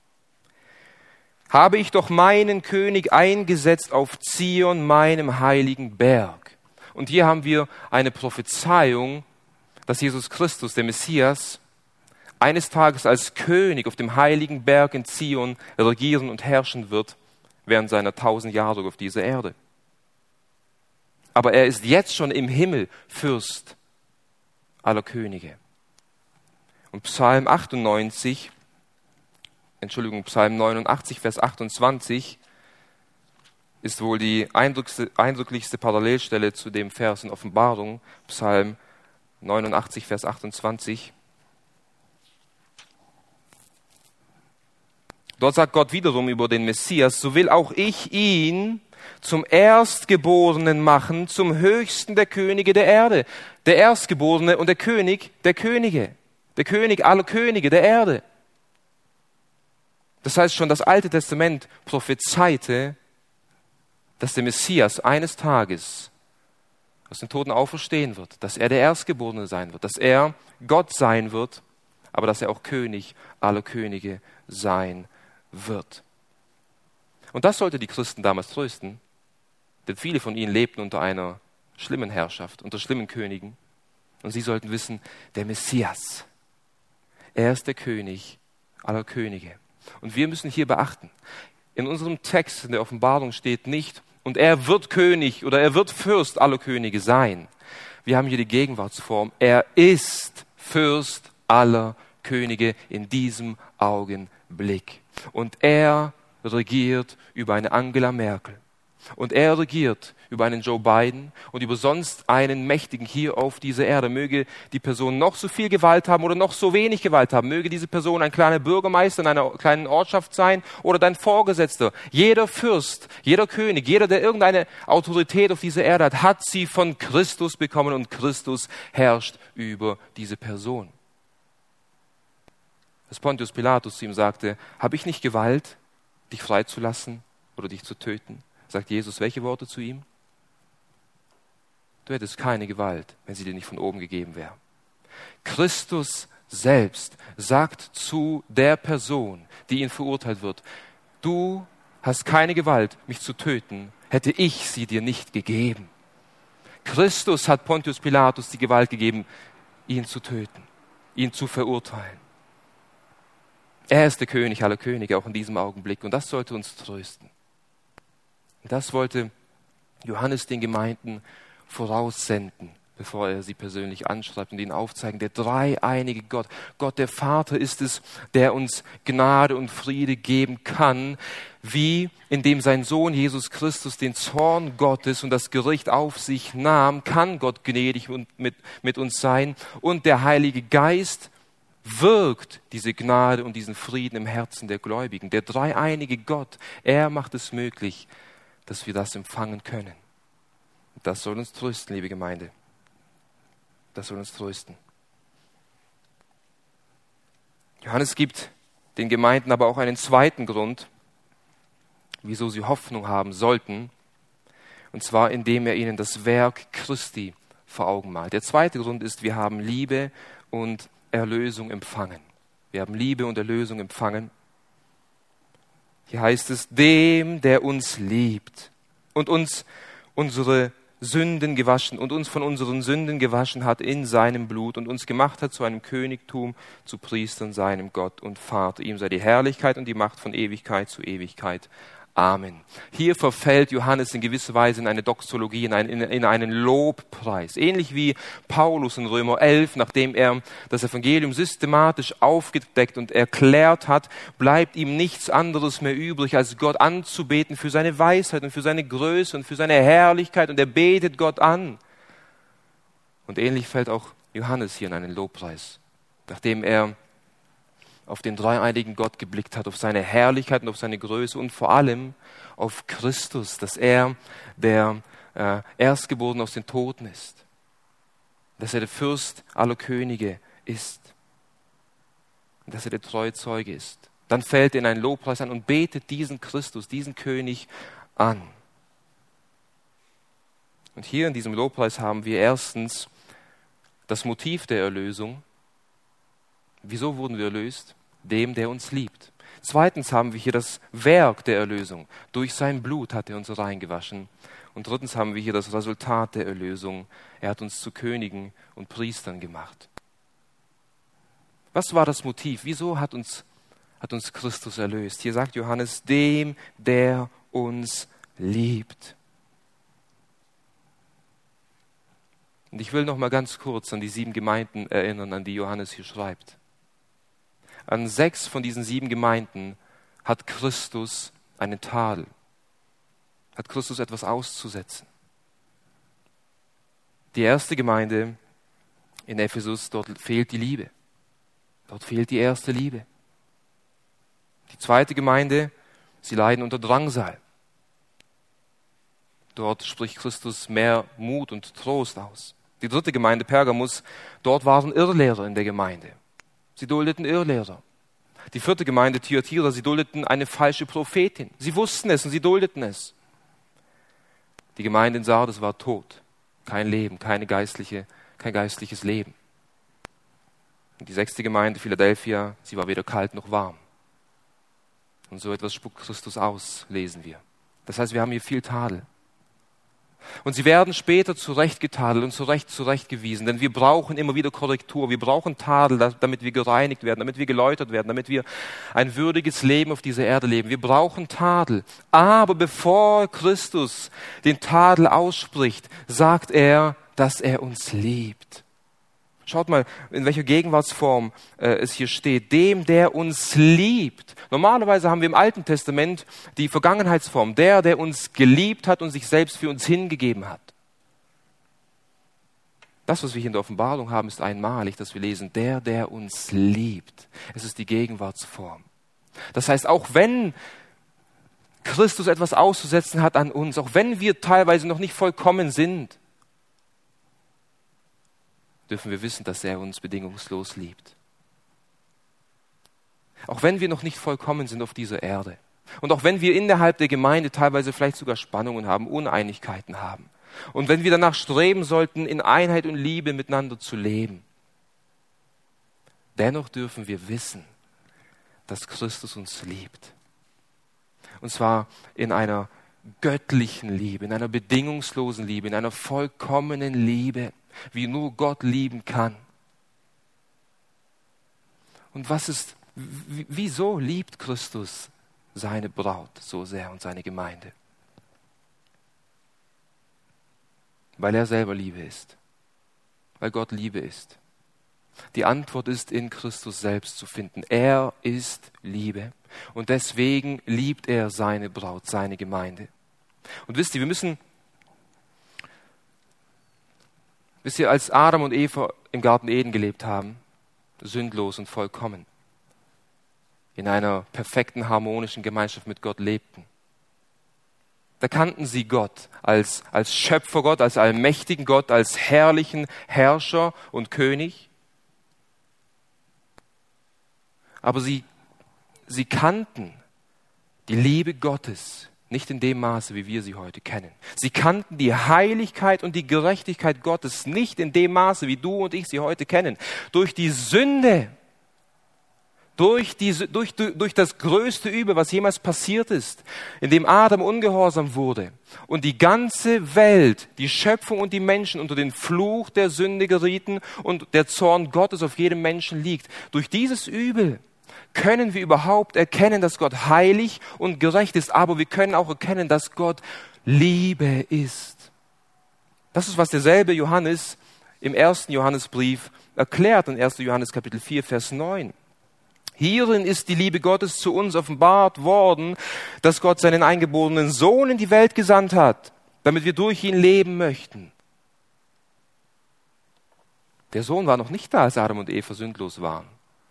Habe ich doch meinen König eingesetzt auf Zion, meinem heiligen Berg. Und hier haben wir eine Prophezeiung, dass Jesus Christus, der Messias, eines Tages als König auf dem heiligen Berg in Zion regieren und herrschen wird, während seiner tausend Jahre auf dieser Erde. Aber er ist jetzt schon im Himmel Fürst aller Könige. Und Psalm achtundneunzig, Entschuldigung, Psalm neunundachtzig, Vers achtundzwanzig, ist wohl die eindrücklichste Parallelstelle zu dem Vers in Offenbarung, Psalm neunundachtzig, Vers achtundzwanzig. Dort sagt Gott wiederum über den Messias, so will auch ich ihn zum Erstgeborenen machen, zum Höchsten der Könige der Erde. Der Erstgeborene und der König der Könige. Der König aller Könige der Erde. Das heißt schon, das Alte Testament prophezeite, dass der Messias eines Tages aus den Toten auferstehen wird, dass er der Erstgeborene sein wird, dass er Gott sein wird, aber dass er auch König aller Könige sein wird. Und das sollte die Christen damals trösten, denn viele von ihnen lebten unter einer schlimmen Herrschaft, unter schlimmen Königen. Und sie sollten wissen, der Messias, er ist der König aller Könige. Und wir müssen hier beachten, in unserem Text in der Offenbarung steht nicht, und er wird König oder er wird Fürst aller Könige sein. Wir haben hier die Gegenwartsform, er ist Fürst aller Könige in diesem Augenblick. Und er regiert über eine Angela Merkel. Und er regiert über einen Joe Biden und über sonst einen Mächtigen hier auf dieser Erde. Möge die Person noch so viel Gewalt haben oder noch so wenig Gewalt haben. Möge diese Person ein kleiner Bürgermeister in einer kleinen Ortschaft sein oder dein Vorgesetzter. Jeder Fürst, jeder König, jeder, der irgendeine Autorität auf dieser Erde hat, hat sie von Christus bekommen und Christus herrscht über diese Person. Als Pontius Pilatus zu ihm sagte, habe ich nicht Gewalt, dich freizulassen oder dich zu töten? Sagt Jesus, welche Worte zu ihm? Du hättest keine Gewalt, wenn sie dir nicht von oben gegeben wäre. Christus selbst sagt zu der Person, die ihn verurteilt wird, du hast keine Gewalt, mich zu töten, hätte ich sie dir nicht gegeben. Christus hat Pontius Pilatus die Gewalt gegeben, ihn zu töten, ihn zu verurteilen. Er ist der König aller Könige, auch in diesem Augenblick. Und das sollte uns trösten. Und das wollte Johannes den Gemeinden voraussenden, bevor er sie persönlich anschreibt und ihnen aufzeigen, der dreieinige Gott, Gott der Vater ist es, der uns Gnade und Friede geben kann, wie indem sein Sohn Jesus Christus den Zorn Gottes und das Gericht auf sich nahm, kann Gott gnädig und mit, mit uns sein, und der Heilige Geist wirkt diese Gnade und diesen Frieden im Herzen der Gläubigen. Der dreieinige Gott, er macht es möglich, dass wir das empfangen können. Das soll uns trösten, liebe Gemeinde. Das soll uns trösten. Johannes gibt den Gemeinden aber auch einen zweiten Grund, wieso sie Hoffnung haben sollten, und zwar indem er ihnen das Werk Christi vor Augen malt. Der zweite Grund ist, wir haben Liebe und Erlösung empfangen. Wir haben Liebe und Erlösung empfangen. Hier heißt es, dem, der uns liebt und uns unsere Sünden gewaschen und uns von unseren Sünden gewaschen hat in seinem Blut und uns gemacht hat zu einem Königtum, zu Priestern seinem Gott und Vater. Ihm sei die Herrlichkeit und die Macht von Ewigkeit zu Ewigkeit. Amen. Hier verfällt Johannes in gewisser Weise in eine Doxologie, in einen, in einen Lobpreis. Ähnlich wie Paulus in Römer elf, nachdem er das Evangelium systematisch aufgedeckt und erklärt hat, bleibt ihm nichts anderes mehr übrig, als Gott anzubeten für seine Weisheit und für seine Größe und für seine Herrlichkeit, und er betet Gott an. Und ähnlich fällt auch Johannes hier in einen Lobpreis, nachdem er auf den dreieinigen Gott geblickt hat, auf seine Herrlichkeit und auf seine Größe und vor allem auf Christus, dass er der äh, Erstgeborene aus den Toten ist, dass er der Fürst aller Könige ist, und dass er der treue Zeuge ist. Dann fällt er in einen Lobpreis an und betet diesen Christus, diesen König an. Und hier in diesem Lobpreis haben wir erstens das Motiv der Erlösung. Wieso wurden wir erlöst? Dem, der uns liebt. Zweitens haben wir hier das Werk der Erlösung. Durch sein Blut hat er uns reingewaschen. Und drittens haben wir hier das Resultat der Erlösung. Er hat uns zu Königen und Priestern gemacht. Was war das Motiv? Wieso hat uns, hat uns Christus erlöst? Hier sagt Johannes, dem, der uns liebt. Und ich will noch mal ganz kurz an die sieben Gemeinden erinnern, an die Johannes hier schreibt. An sechs von diesen sieben Gemeinden hat Christus einen Tadel, hat Christus etwas auszusetzen. Die erste Gemeinde in Ephesus, dort fehlt die Liebe. Dort fehlt die erste Liebe. Die zweite Gemeinde, sie leiden unter Drangsal. Dort spricht Christus mehr Mut und Trost aus. Die dritte Gemeinde, Pergamus, dort waren Irrlehrer in der Gemeinde. Sie duldeten Irrlehrer. Die vierte Gemeinde, Thyatira, sie duldeten eine falsche Prophetin. Sie wussten es und sie duldeten es. Die Gemeinde in Sardes war tot. Kein Leben, keine geistliche, kein geistliches Leben. Und die sechste Gemeinde, Philadelphia, sie war weder kalt noch warm. Und so etwas spuckt Christus aus, lesen wir. Das heißt, wir haben hier viel Tadel. Und sie werden später zurechtgetadelt und zurecht zurechtgewiesen, denn wir brauchen immer wieder Korrektur, wir brauchen Tadel, damit wir gereinigt werden, damit wir geläutert werden, damit wir ein würdiges Leben auf dieser Erde leben. Wir brauchen Tadel. Aber bevor Christus den Tadel ausspricht, sagt er, dass er uns liebt. Schaut mal, in welcher Gegenwartsform äh, es hier steht. Dem, der uns liebt. Normalerweise haben wir im Alten Testament die Vergangenheitsform. Der, der uns geliebt hat und sich selbst für uns hingegeben hat. Das, was wir hier in der Offenbarung haben, ist einmalig, dass wir lesen, der, der uns liebt. Es ist die Gegenwartsform. Das heißt, auch wenn Christus etwas auszusetzen hat an uns, auch wenn wir teilweise noch nicht vollkommen sind, dürfen wir wissen, dass er uns bedingungslos liebt. Auch wenn wir noch nicht vollkommen sind auf dieser Erde. Und auch wenn wir innerhalb der Gemeinde teilweise vielleicht sogar Spannungen haben, Uneinigkeiten haben. Und wenn wir danach streben sollten, in Einheit und Liebe miteinander zu leben. Dennoch dürfen wir wissen, dass Christus uns liebt. Und zwar in einer göttlichen Liebe, in einer bedingungslosen Liebe, in einer vollkommenen Liebe, wie nur Gott lieben kann. Und was ist, w- wieso liebt Christus seine Braut so sehr und seine Gemeinde? Weil er selber Liebe ist, weil Gott Liebe ist. Die Antwort ist in Christus selbst zu finden. Er ist Liebe und deswegen liebt er seine Braut, seine Gemeinde. Und wisst ihr, wir müssen, wisst ihr, als Adam und Eva im Garten Eden gelebt haben, sündlos und vollkommen, in einer perfekten, harmonischen Gemeinschaft mit Gott lebten, da kannten sie Gott als, als Schöpfergott, als allmächtigen Gott, als herrlichen Herrscher und König. Aber sie, sie kannten die Liebe Gottes nicht in dem Maße, wie wir sie heute kennen. Sie kannten die Heiligkeit und die Gerechtigkeit Gottes nicht in dem Maße, wie du und ich sie heute kennen. Durch die Sünde, durch, die, durch, durch das größte Übel, was jemals passiert ist, in dem Adam ungehorsam wurde und die ganze Welt, die Schöpfung und die Menschen unter den Fluch der Sünde gerieten und der Zorn Gottes auf jedem Menschen liegt. Durch dieses Übel können wir überhaupt erkennen, dass Gott heilig und gerecht ist, aber wir können auch erkennen, dass Gott Liebe ist. Das ist, was derselbe Johannes im ersten Johannesbrief erklärt, in ersten Johannes Kapitel vier, Vers neun. Hierin ist die Liebe Gottes zu uns offenbart worden, dass Gott seinen eingeborenen Sohn in die Welt gesandt hat, damit wir durch ihn leben möchten. Der Sohn war noch nicht da, als Adam und Eva sündlos waren.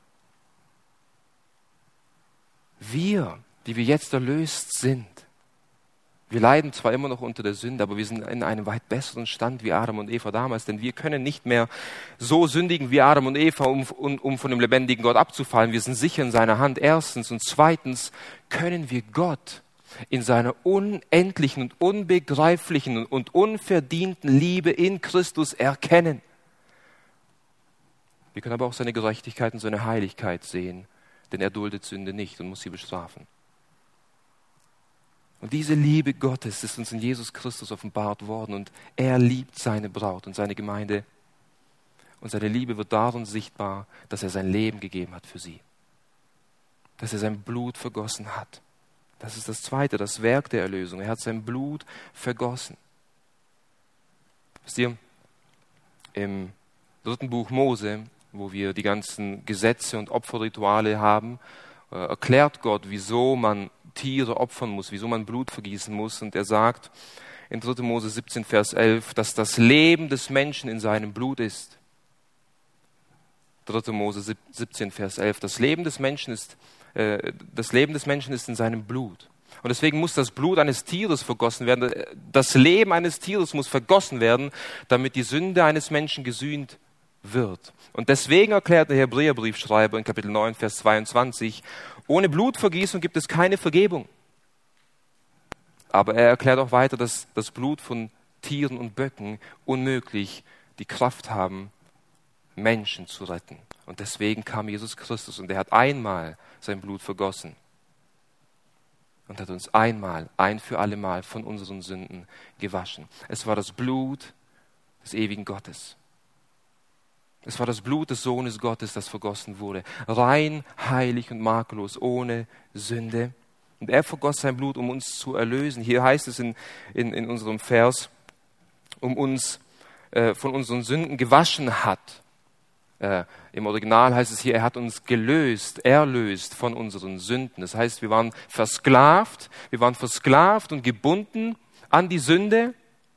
Wir, die wir jetzt erlöst sind, wir leiden zwar immer noch unter der Sünde, aber wir sind in einem weit besseren Stand wie Adam und Eva damals, denn wir können nicht mehr so sündigen wie Adam und Eva, um, um, um von dem lebendigen Gott abzufallen. Wir sind sicher in seiner Hand, erstens. Und zweitens können wir Gott in seiner unendlichen und unbegreiflichen und unverdienten Liebe in Christus erkennen. Wir können aber auch seine Gerechtigkeit und seine Heiligkeit sehen, denn er duldet Sünde nicht und muss sie bestrafen. Und diese Liebe Gottes ist uns in Jesus Christus offenbart worden und er liebt seine Braut und seine Gemeinde. Und seine Liebe wird darin sichtbar, dass er sein Leben gegeben hat für sie. Dass er sein Blut vergossen hat. Das ist das Zweite, das Werk der Erlösung. Er hat sein Blut vergossen. Wisst ihr, im dritten Buch Mose, wo wir die ganzen Gesetze und Opferrituale haben, erklärt Gott, wieso man Tiere opfern muss, wieso man Blut vergießen muss. Und er sagt in dritter Mose siebzehn, Vers elf, dass das Leben des Menschen in seinem Blut ist. dritter Mose siebzehn, Vers elf. Das Leben des Menschen ist, äh, das Leben des Menschen ist in seinem Blut. Und deswegen muss das Blut eines Tieres vergossen werden. Das Leben eines Tieres muss vergossen werden, damit die Sünde eines Menschen gesühnt wird. Und deswegen erklärt der Hebräerbriefschreiber in Kapitel neun, Vers zweiundzwanzig, ohne Blutvergießung gibt es keine Vergebung. Aber er erklärt auch weiter, dass das Blut von Tieren und Böcken unmöglich die Kraft haben, Menschen zu retten. Und deswegen kam Jesus Christus und er hat einmal sein Blut vergossen und hat uns einmal, ein für alle Mal von unseren Sünden gewaschen. Es war das Blut des ewigen Gottes. Es war das Blut des Sohnes Gottes, das vergossen wurde. Rein, heilig und makellos, ohne Sünde. Und er vergoss sein Blut, um uns zu erlösen. Hier heißt es in, in, in unserem Vers, um uns äh, von unseren Sünden gewaschen hat. Äh, Im Original heißt es hier, er hat uns gelöst, erlöst von unseren Sünden. Das heißt, wir waren versklavt, wir waren versklavt und gebunden an die Sünde.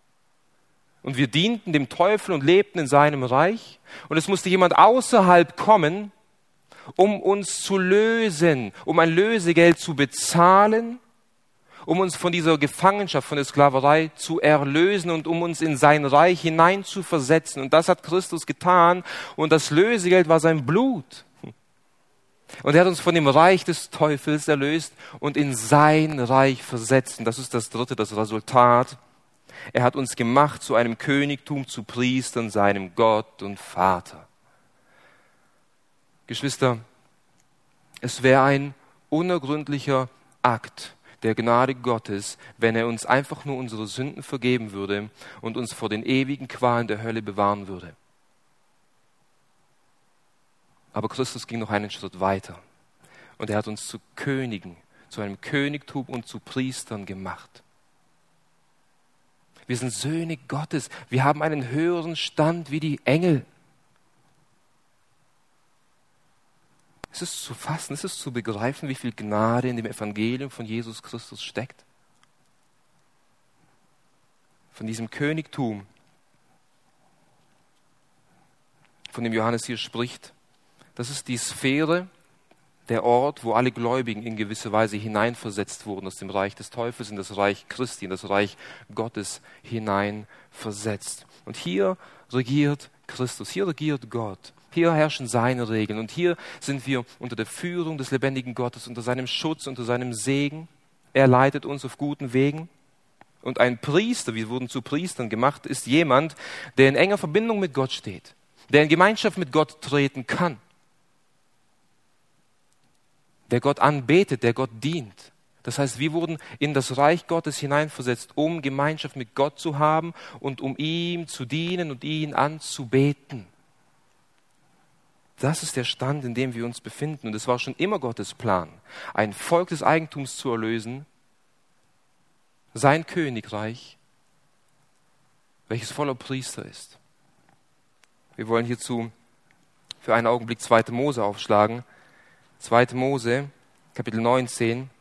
Und wir dienten dem Teufel und lebten in seinem Reich. Und es musste jemand außerhalb kommen, um uns zu lösen, um ein Lösegeld zu bezahlen, um uns von dieser Gefangenschaft, von der Sklaverei zu erlösen und um uns in sein Reich hinein zu versetzen. Und das hat Christus getan. Und das Lösegeld war sein Blut. Und er hat uns von dem Reich des Teufels erlöst und in sein Reich versetzt. Und das ist das Dritte, das Resultat. Er hat uns gemacht zu einem Königtum, zu Priestern, seinem Gott und Vater. Geschwister, es wäre ein unergründlicher Akt der Gnade Gottes, wenn er uns einfach nur unsere Sünden vergeben würde und uns vor den ewigen Qualen der Hölle bewahren würde. Aber Christus ging noch einen Schritt weiter und er hat uns zu Königen, zu einem Königtum und zu Priestern gemacht. Wir sind Söhne Gottes, wir haben einen höheren Stand wie die Engel. Es ist zu fassen, es ist zu begreifen, wie viel Gnade in dem Evangelium von Jesus Christus steckt. Von diesem Königtum, von dem Johannes hier spricht, das ist die Sphäre, der Ort, wo alle Gläubigen in gewisse Weise hineinversetzt wurden, aus dem Reich des Teufels in das Reich Christi, in das Reich Gottes hineinversetzt. Und hier regiert Christus, hier regiert Gott. Hier herrschen seine Regeln und hier sind wir unter der Führung des lebendigen Gottes, unter seinem Schutz, unter seinem Segen. Er leitet uns auf guten Wegen. Und ein Priester, wir wurden zu Priestern gemacht, ist jemand, der in enger Verbindung mit Gott steht, der in Gemeinschaft mit Gott treten kann, der Gott anbetet, der Gott dient. Das heißt, wir wurden in das Reich Gottes hineinversetzt, um Gemeinschaft mit Gott zu haben und um ihm zu dienen und ihn anzubeten. Das ist der Stand, in dem wir uns befinden. Und es war schon immer Gottes Plan, ein Volk des Eigentums zu erlösen, sein Königreich, welches voller Priester ist. Wir wollen hierzu für einen Augenblick zweite Mose aufschlagen. zweite Mose, Kapitel neunzehn.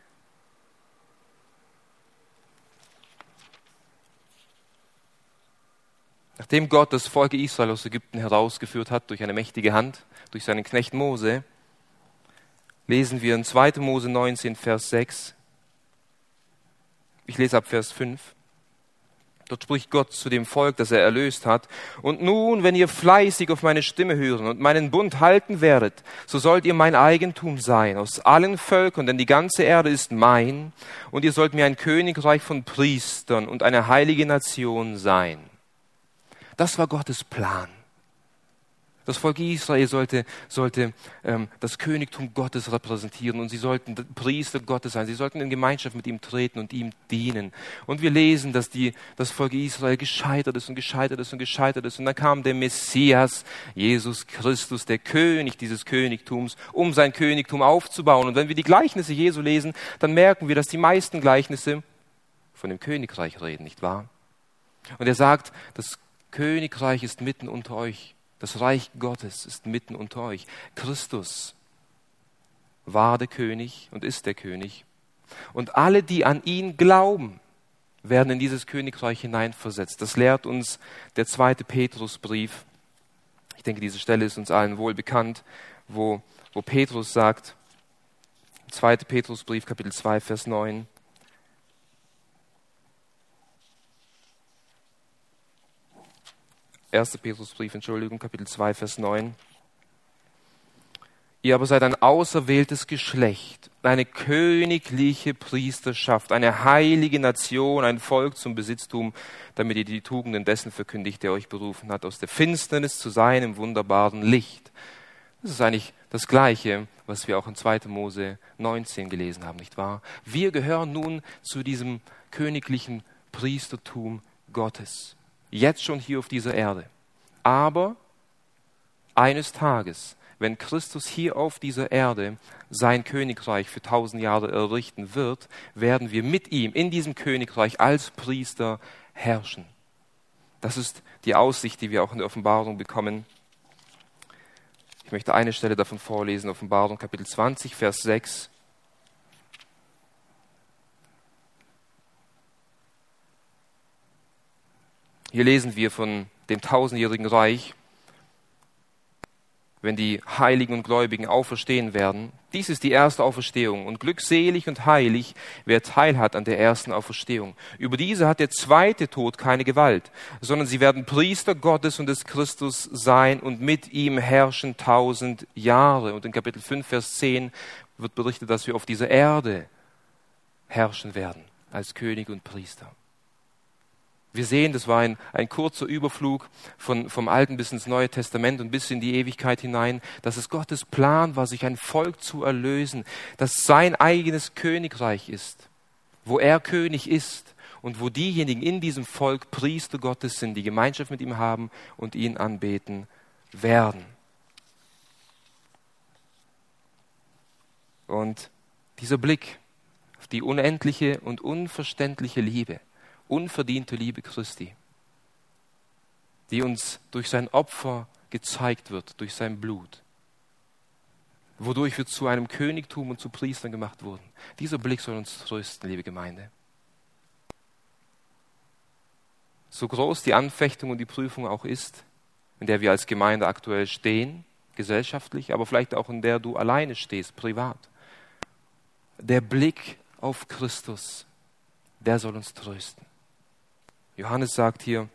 Nachdem Gott das Volk Israel aus Ägypten herausgeführt hat durch eine mächtige Hand, durch seinen Knecht Mose, lesen wir in zweite Mose neunzehn, Vers sechs. Ich lese ab Vers fünf. Dort spricht Gott zu dem Volk, das er erlöst hat. Und nun, wenn ihr fleißig auf meine Stimme hören und meinen Bund halten werdet, so sollt ihr mein Eigentum sein aus allen Völkern, denn die ganze Erde ist mein. Und ihr sollt mir ein Königreich von Priestern und eine heilige Nation sein. Das war Gottes Plan. Das Volk Israel sollte, sollte ähm, das Königtum Gottes repräsentieren und sie sollten Priester Gottes sein. Sie sollten in Gemeinschaft mit ihm treten und ihm dienen. Und wir lesen, dass die, das Volk Israel gescheitert ist und gescheitert ist und gescheitert ist. Und dann kam der Messias, Jesus Christus, der König dieses Königtums, um sein Königtum aufzubauen. Und wenn wir die Gleichnisse Jesu lesen, dann merken wir, dass die meisten Gleichnisse von dem Königreich reden, nicht wahr? Und er sagt, das Königreich ist mitten unter euch. Das Reich Gottes ist mitten unter euch. Christus war der König und ist der König. Und alle, die an ihn glauben, werden in dieses Königreich hineinversetzt. Das lehrt uns der zweite Petrusbrief. Ich denke, diese Stelle ist uns allen wohl bekannt, wo, wo Petrus sagt, zweite Petrusbrief, Kapitel zwei, Vers neun, erster Petrusbrief, Entschuldigung, Kapitel zwei, Vers neun. Ihr aber seid ein auserwähltes Geschlecht, eine königliche Priesterschaft, eine heilige Nation, ein Volk zum Besitztum, damit ihr die Tugenden dessen verkündigt, der euch berufen hat, aus der Finsternis zu seinem wunderbaren Licht. Das ist eigentlich das Gleiche, was wir auch in zweite Mose neunzehn gelesen haben, nicht wahr? Wir gehören nun zu diesem königlichen Priestertum Gottes. Jetzt schon hier auf dieser Erde. Aber eines Tages, wenn Christus hier auf dieser Erde sein Königreich für tausend Jahre errichten wird, werden wir mit ihm in diesem Königreich als Priester herrschen. Das ist die Aussicht, die wir auch in der Offenbarung bekommen. Ich möchte eine Stelle davon vorlesen, Offenbarung Kapitel zwanzig, Vers sechs. Hier lesen wir von dem tausendjährigen Reich, wenn die Heiligen und Gläubigen auferstehen werden. Dies ist die erste Auferstehung und glückselig und heilig, wer Teil hat an der ersten Auferstehung. Über diese hat der zweite Tod keine Gewalt, sondern sie werden Priester Gottes und des Christus sein und mit ihm herrschen tausend Jahre. Und in Kapitel fünf, Vers zehn wird berichtet, dass wir auf dieser Erde herrschen werden als König und Priester. Wir sehen, das war ein, ein kurzer Überflug von, vom Alten bis ins Neue Testament und bis in die Ewigkeit hinein, dass es Gottes Plan war, sich ein Volk zu erlösen, das sein eigenes Königreich ist. wo er König ist und wo diejenigen in diesem Volk Priester Gottes sind, die Gemeinschaft mit ihm haben und ihn anbeten werden. Und dieser Blick auf die unendliche und unverständliche Liebe, unverdiente Liebe Christi, die uns durch sein Opfer gezeigt wird, durch sein Blut, wodurch wir zu einem Königtum und zu Priestern gemacht wurden. Dieser Blick soll uns trösten, liebe Gemeinde. So groß die Anfechtung und die Prüfung auch ist, in der wir als Gemeinde aktuell stehen, gesellschaftlich, aber vielleicht auch in der du alleine stehst, privat. Der Blick auf Christus, der soll uns trösten. Johannes sagt hier,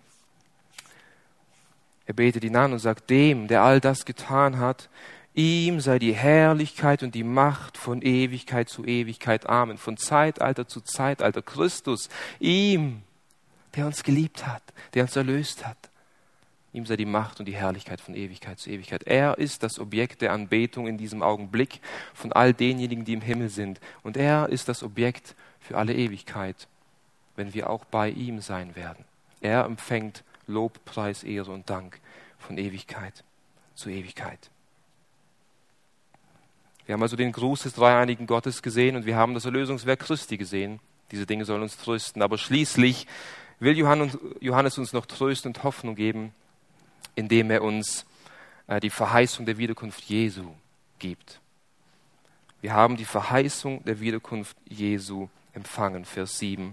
er betet ihn an und sagt, dem, der all das getan hat, ihm sei die Herrlichkeit und die Macht von Ewigkeit zu Ewigkeit. Amen. Von Zeitalter zu Zeitalter. Christus, ihm, der uns geliebt hat, der uns erlöst hat. Ihm sei die Macht und die Herrlichkeit von Ewigkeit zu Ewigkeit. Er ist das Objekt der Anbetung in diesem Augenblick von all denjenigen, die im Himmel sind. Und er ist das Objekt für alle Ewigkeit, wenn wir auch bei ihm sein werden. Er empfängt Lob, Preis, Ehre und Dank von Ewigkeit zu Ewigkeit. Wir haben also den Gruß des dreieinigen Gottes gesehen und wir haben das Erlösungswerk Christi gesehen. Diese Dinge sollen uns trösten. Aber schließlich will Johannes uns noch trösten und Hoffnung geben, indem er uns die Verheißung der Wiederkunft Jesu gibt. Wir haben die Verheißung der Wiederkunft Jesu empfangen, Vers sieben.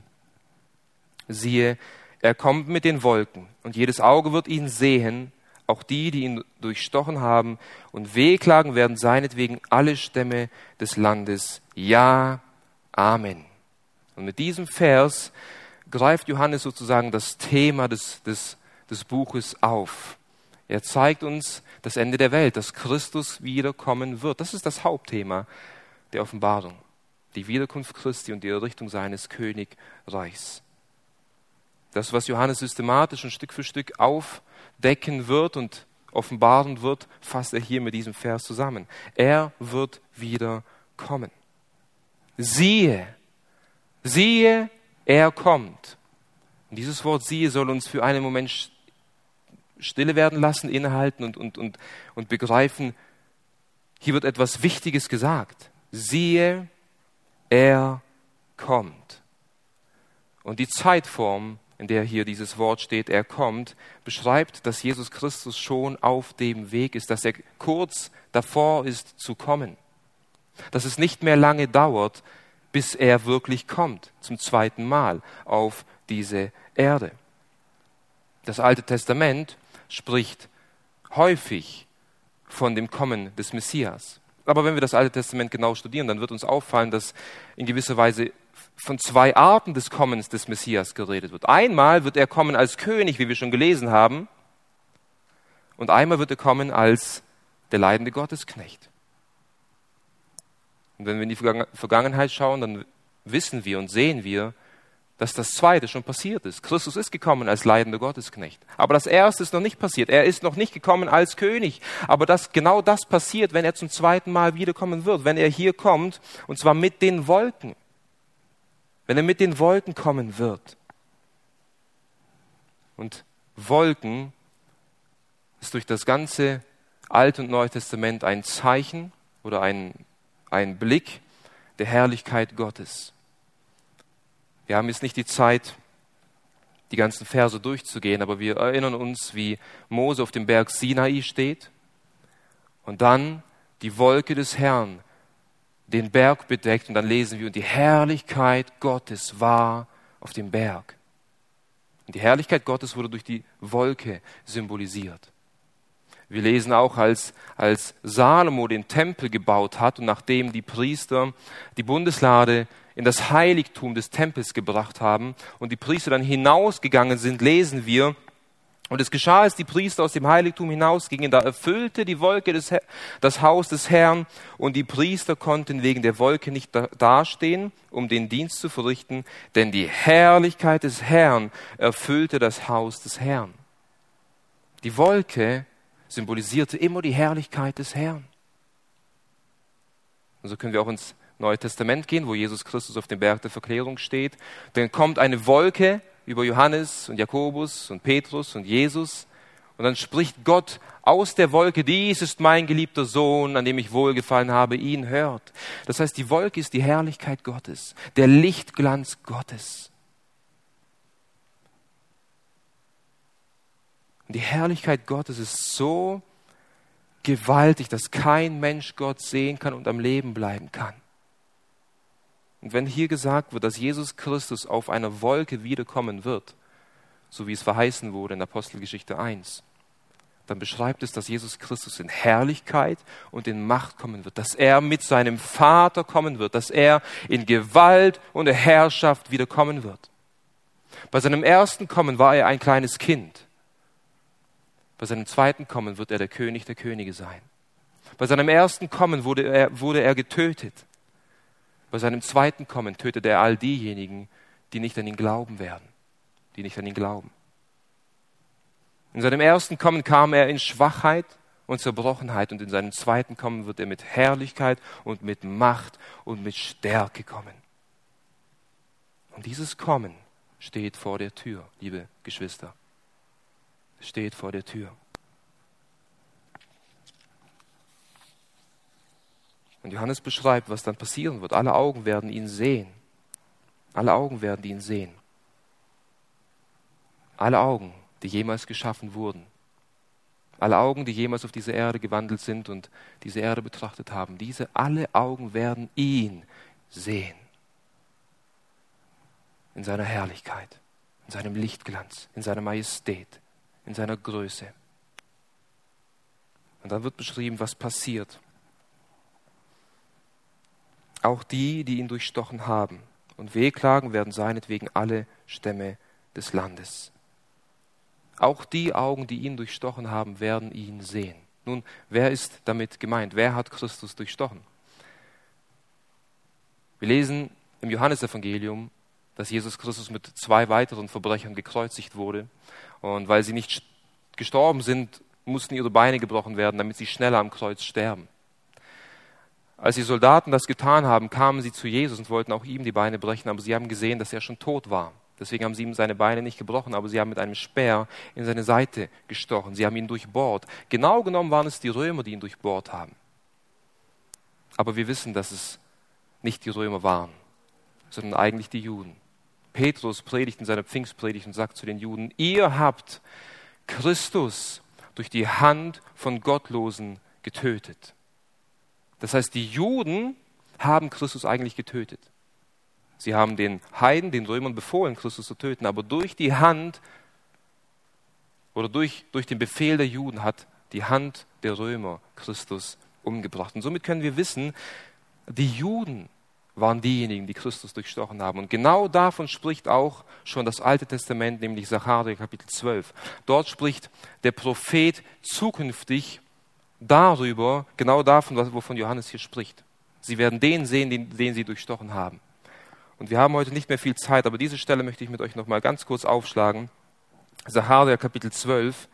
Siehe, er kommt mit den Wolken und jedes Auge wird ihn sehen, auch die, die ihn durchstochen haben, und wehklagen werden seinetwegen alle Stämme des Landes. Ja, Amen. Und mit diesem Vers greift Johannes sozusagen das Thema des, des, des Buches auf. Er zeigt uns das Ende der Welt, dass Christus wiederkommen wird. Das ist das Hauptthema der Offenbarung. Die Wiederkunft Christi und die Errichtung seines Königreichs. Das, was Johannes systematisch und Stück für Stück aufdecken wird und offenbaren wird, fasst er hier mit diesem Vers zusammen. Er wird wieder kommen. Siehe, siehe, er kommt. Und dieses Wort siehe soll uns für einen Moment stille werden lassen, innehalten und, und, und, und begreifen, hier wird etwas Wichtiges gesagt. Siehe, er kommt. Und die Zeitform, in der hier dieses Wort steht, er kommt, beschreibt, dass Jesus Christus schon auf dem Weg ist, dass er kurz davor ist zu kommen. Dass es nicht mehr lange dauert, bis er wirklich kommt, zum zweiten Mal auf diese Erde. Das Alte Testament spricht häufig von dem Kommen des Messias. Aber wenn wir das Alte Testament genau studieren, dann wird uns auffallen, dass in gewisser Weise von zwei Arten des Kommens des Messias geredet wird. Einmal wird er kommen als König, wie wir schon gelesen haben, und einmal wird er kommen als der leidende Gottesknecht. Und wenn wir in die Vergangenheit schauen, dann wissen wir und sehen wir, dass das Zweite schon passiert ist. Christus ist gekommen als leidender Gottesknecht. Aber das Erste ist noch nicht passiert. Er ist noch nicht gekommen als König. Aber das, genau das passiert, wenn er zum zweiten Mal wiederkommen wird. Wenn er hier kommt, und zwar mit den Wolken. Wenn er mit den Wolken kommen wird. Und Wolken ist durch das ganze Alte und Neue Testament ein Zeichen oder ein, ein Blick der Herrlichkeit Gottes. Wir haben jetzt nicht die Zeit, die ganzen Verse durchzugehen, aber wir erinnern uns, wie Mose auf dem Berg Sinai steht und dann die Wolke des Herrn den Berg bedeckt, und dann lesen wir, und die Herrlichkeit Gottes war auf dem Berg. Und die Herrlichkeit Gottes wurde durch die Wolke symbolisiert. Wir lesen auch, als, als Salomo den Tempel gebaut hat und nachdem die Priester die Bundeslade in das Heiligtum des Tempels gebracht haben und die Priester dann hinausgegangen sind, lesen wir, und es geschah, als die Priester aus dem Heiligtum hinausgingen, da erfüllte die Wolke des, das Haus des Herrn, und die Priester konnten wegen der Wolke nicht da, dastehen, um den Dienst zu verrichten, denn die Herrlichkeit des Herrn erfüllte das Haus des Herrn. Die Wolke symbolisierte immer die Herrlichkeit des Herrn. Und so können wir auch ins Neue Testament gehen, wo Jesus Christus auf dem Berg der Verklärung steht. Dann kommt eine Wolke über Johannes und Jakobus und Petrus und Jesus. Und dann spricht Gott aus der Wolke, dies ist mein geliebter Sohn, an dem ich wohlgefallen habe, ihn hört. Das heißt, die Wolke ist die Herrlichkeit Gottes, der Lichtglanz Gottes. Und die Herrlichkeit Gottes ist so gewaltig, dass kein Mensch Gott sehen kann und am Leben bleiben kann. Und wenn hier gesagt wird, dass Jesus Christus auf einer Wolke wiederkommen wird, so wie es verheißen wurde in Apostelgeschichte eins, dann beschreibt es, dass Jesus Christus in Herrlichkeit und in Macht kommen wird, dass er mit seinem Vater kommen wird, dass er in Gewalt und Herrschaft wiederkommen wird. Bei seinem ersten Kommen war er ein kleines Kind. Bei seinem zweiten Kommen wird er der König der Könige sein. Bei seinem ersten Kommen wurde er, wurde er getötet. Bei seinem zweiten Kommen tötet er all diejenigen, die nicht an ihn glauben werden, die nicht an ihn glauben. In seinem ersten Kommen kam er in Schwachheit und Zerbrochenheit und in seinem zweiten Kommen wird er mit Herrlichkeit und mit Macht und mit Stärke kommen. Und dieses Kommen steht vor der Tür, liebe Geschwister. Es steht vor der Tür. Und Johannes beschreibt, was dann passieren wird. Alle Augen werden ihn sehen. Alle Augen werden ihn sehen. Alle Augen, die jemals geschaffen wurden. Alle Augen, die jemals auf diese Erde gewandelt sind und diese Erde betrachtet haben. Diese alle Augen werden ihn sehen. In seiner Herrlichkeit, in seinem Lichtglanz, in seiner Majestät, in seiner Größe. Und dann wird beschrieben, was passiert. Auch die, die ihn durchstochen haben und wehklagen, werden seinetwegen alle Stämme des Landes. Auch die Augen, die ihn durchstochen haben, werden ihn sehen. Nun, wer ist damit gemeint? Wer hat Christus durchstochen? Wir lesen im Johannesevangelium, dass Jesus Christus mit zwei weiteren Verbrechern gekreuzigt wurde. Und weil sie nicht gestorben sind, mussten ihre Beine gebrochen werden, damit sie schneller am Kreuz sterben. Als die Soldaten das getan haben, kamen sie zu Jesus und wollten auch ihm die Beine brechen, aber sie haben gesehen, dass er schon tot war. Deswegen haben sie ihm seine Beine nicht gebrochen, aber sie haben mit einem Speer in seine Seite gestochen. Sie haben ihn durchbohrt. Genau genommen waren es die Römer, die ihn durchbohrt haben. Aber wir wissen, dass es nicht die Römer waren, sondern eigentlich die Juden. Petrus predigt in seiner Pfingstpredigt und sagt zu den Juden, ihr habt Christus durch die Hand von Gottlosen getötet. Das heißt, die Juden haben Christus eigentlich getötet. Sie haben den Heiden, den Römern befohlen, Christus zu töten, aber durch die Hand oder durch, durch den Befehl der Juden hat die Hand der Römer Christus umgebracht. Und somit können wir wissen, die Juden waren diejenigen, die Christus durchstochen haben. Und genau davon spricht auch schon das Alte Testament, nämlich Sacharja Kapitel zwölf. Dort spricht der Prophet zukünftig darüber, genau davon, wovon Johannes hier spricht. Sie werden den sehen, den, den sie durchstochen haben. Und wir haben heute nicht mehr viel Zeit, aber diese Stelle möchte ich mit euch noch mal ganz kurz aufschlagen. Sacharja Kapitel zwölf.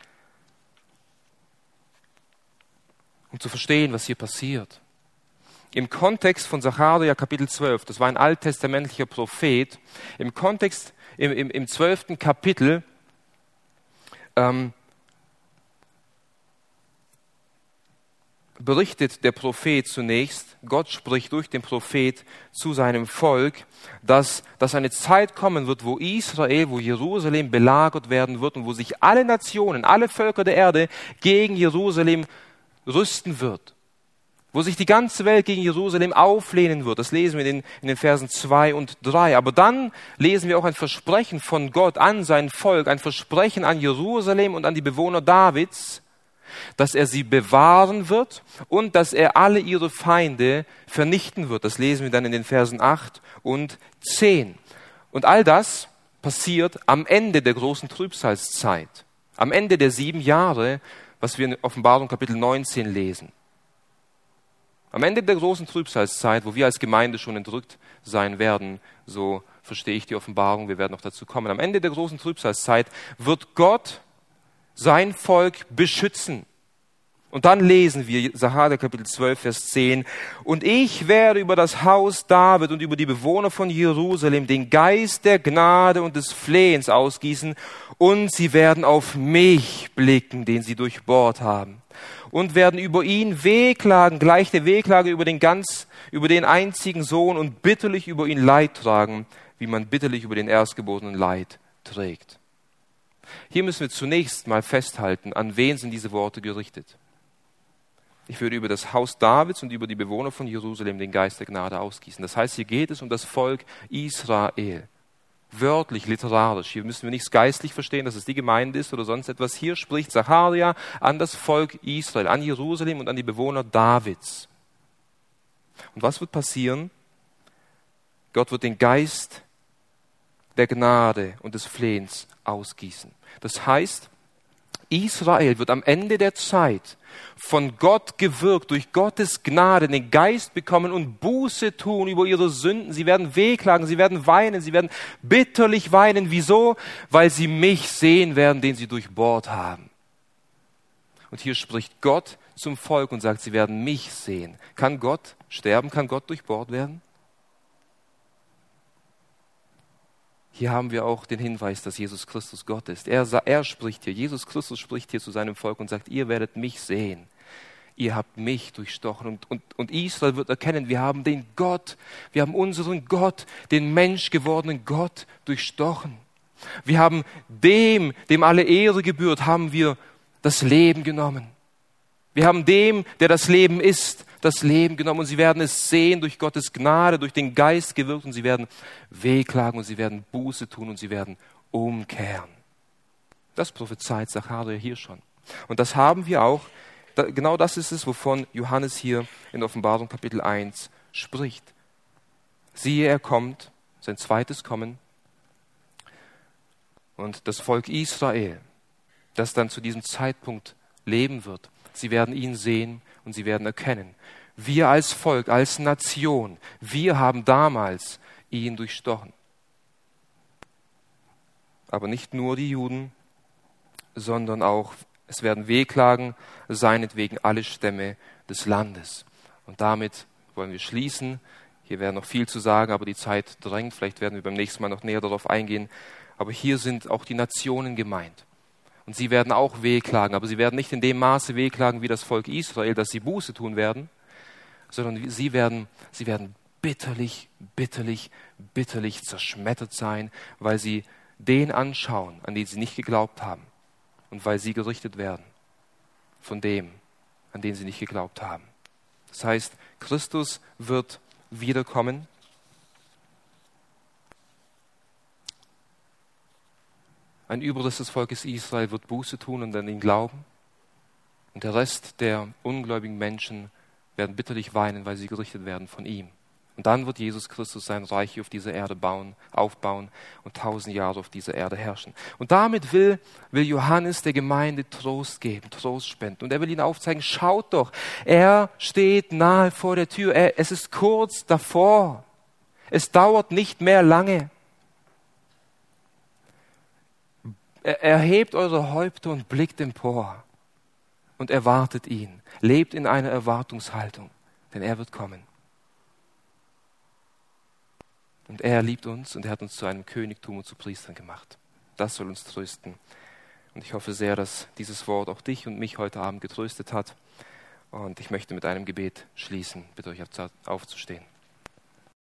Um zu verstehen, was hier passiert. Im Kontext von Sacharja Kapitel zwölf, das war ein alttestamentlicher Prophet, im Kontext, im, im, im zwölften Kapitel, ähm, berichtet der Prophet zunächst, Gott spricht durch den Prophet zu seinem Volk, dass, dass eine Zeit kommen wird, wo Israel, wo Jerusalem belagert werden wird und wo sich alle Nationen, alle Völker der Erde gegen Jerusalem rüsten wird. Wo sich die ganze Welt gegen Jerusalem auflehnen wird. Das lesen wir in den, in den Versen zwei und drei. Aber dann lesen wir auch ein Versprechen von Gott an sein Volk, ein Versprechen an Jerusalem und an die Bewohner Davids, dass er sie bewahren wird und dass er alle ihre Feinde vernichten wird. Das lesen wir dann in den Versen acht und zehn. Und all das passiert am Ende der großen Trübsalzeit, am Ende der sieben Jahre, was wir in Offenbarung Kapitel neunzehn lesen. Am Ende der großen Trübsalzeit, wo wir als Gemeinde schon entrückt sein werden, so verstehe ich die Offenbarung, wir werden noch dazu kommen. Am Ende der großen Trübsalzeit wird Gott sein Volk beschützen. Und dann lesen wir Sacharja Kapitel zwölf, Vers zehn. Und ich werde über das Haus David und über die Bewohner von Jerusalem den Geist der Gnade und des Flehens ausgießen, und sie werden auf mich blicken, den sie durchbohrt haben, und werden über ihn wehklagen, gleich der Wehklage über den ganz, über den einzigen Sohn, und bitterlich über ihn Leid tragen, wie man bitterlich über den Erstgeborenen Leid trägt. Hier müssen wir zunächst mal festhalten, an wen sind diese Worte gerichtet. Ich würde über das Haus Davids und über die Bewohner von Jerusalem den Geist der Gnade ausgießen. Das heißt, hier geht es um das Volk Israel. Wörtlich, literarisch. Hier müssen wir nichts geistlich verstehen, dass es die Gemeinde ist oder sonst etwas. Hier spricht Sacharja an das Volk Israel, an Jerusalem und an die Bewohner Davids. Und was wird passieren? Gott wird den Geist der Gnade und des Flehens ausgießen. Das heißt, Israel wird am Ende der Zeit von Gott gewirkt, durch Gottes Gnade den Geist bekommen und Buße tun über ihre Sünden. Sie werden wehklagen, sie werden weinen, sie werden bitterlich weinen. Wieso? Weil sie mich sehen werden, den sie durchbohrt haben. Und hier spricht Gott zum Volk und sagt, sie werden mich sehen. Kann Gott sterben? Kann Gott durchbohrt werden? Hier haben wir auch den Hinweis, dass Jesus Christus Gott ist. Er, er spricht hier, Jesus Christus spricht hier zu seinem Volk und sagt, ihr werdet mich sehen. Ihr habt mich durchstochen. Und, und, und Israel wird erkennen, wir haben den Gott, wir haben unseren Gott, den menschgewordenen Gott durchstochen. Wir haben dem, dem alle Ehre gebührt, haben wir das Leben genommen. Wir haben dem, der das Leben ist, das Leben genommen, und sie werden es sehen durch Gottes Gnade, durch den Geist gewirkt, und sie werden wehklagen und sie werden Buße tun und sie werden umkehren. Das prophezeit Sacharja hier schon. Und das haben wir auch, genau das ist es, wovon Johannes hier in Offenbarung Kapitel eins spricht. Siehe, er kommt, sein zweites Kommen, und das Volk Israel, das dann zu diesem Zeitpunkt leben wird, sie werden ihn sehen und sie werden erkennen, wir als Volk, als Nation, wir haben damals ihn durchstochen. Aber nicht nur die Juden, sondern auch, es werden wehklagen, seinetwegen alle Stämme des Landes. Und damit wollen wir schließen. Hier wäre noch viel zu sagen, aber die Zeit drängt. Vielleicht werden wir beim nächsten Mal noch näher darauf eingehen. Aber hier sind auch die Nationen gemeint. Und sie werden auch wehklagen, aber sie werden nicht in dem Maße wehklagen wie das Volk Israel, dass sie Buße tun werden, sondern sie werden, sie werden bitterlich, bitterlich, bitterlich zerschmettert sein, weil sie den anschauen, an den sie nicht geglaubt haben, und weil sie gerichtet werden von dem, an den sie nicht geglaubt haben. Das heißt, Christus wird wiederkommen. Ein Überrest des Volkes Israel wird Buße tun und an ihn glauben. Und der Rest der ungläubigen Menschen werden bitterlich weinen, weil sie gerichtet werden von ihm. Und dann wird Jesus Christus sein Reich auf dieser Erde bauen, aufbauen und tausend Jahre auf dieser Erde herrschen. Und damit will, will Johannes der Gemeinde Trost geben, Trost spenden. Und er will ihnen aufzeigen, schaut doch, er steht nahe vor der Tür. Er, es ist kurz davor. Es dauert nicht mehr lange. Erhebt eure Häupter und blickt empor und erwartet ihn. Lebt in einer Erwartungshaltung, denn er wird kommen. Und er liebt uns und er hat uns zu einem Königtum und zu Priestern gemacht. Das soll uns trösten. Und ich hoffe sehr, dass dieses Wort auch dich und mich heute Abend getröstet hat. Und ich möchte mit einem Gebet schließen. Bitte euch aufzustehen.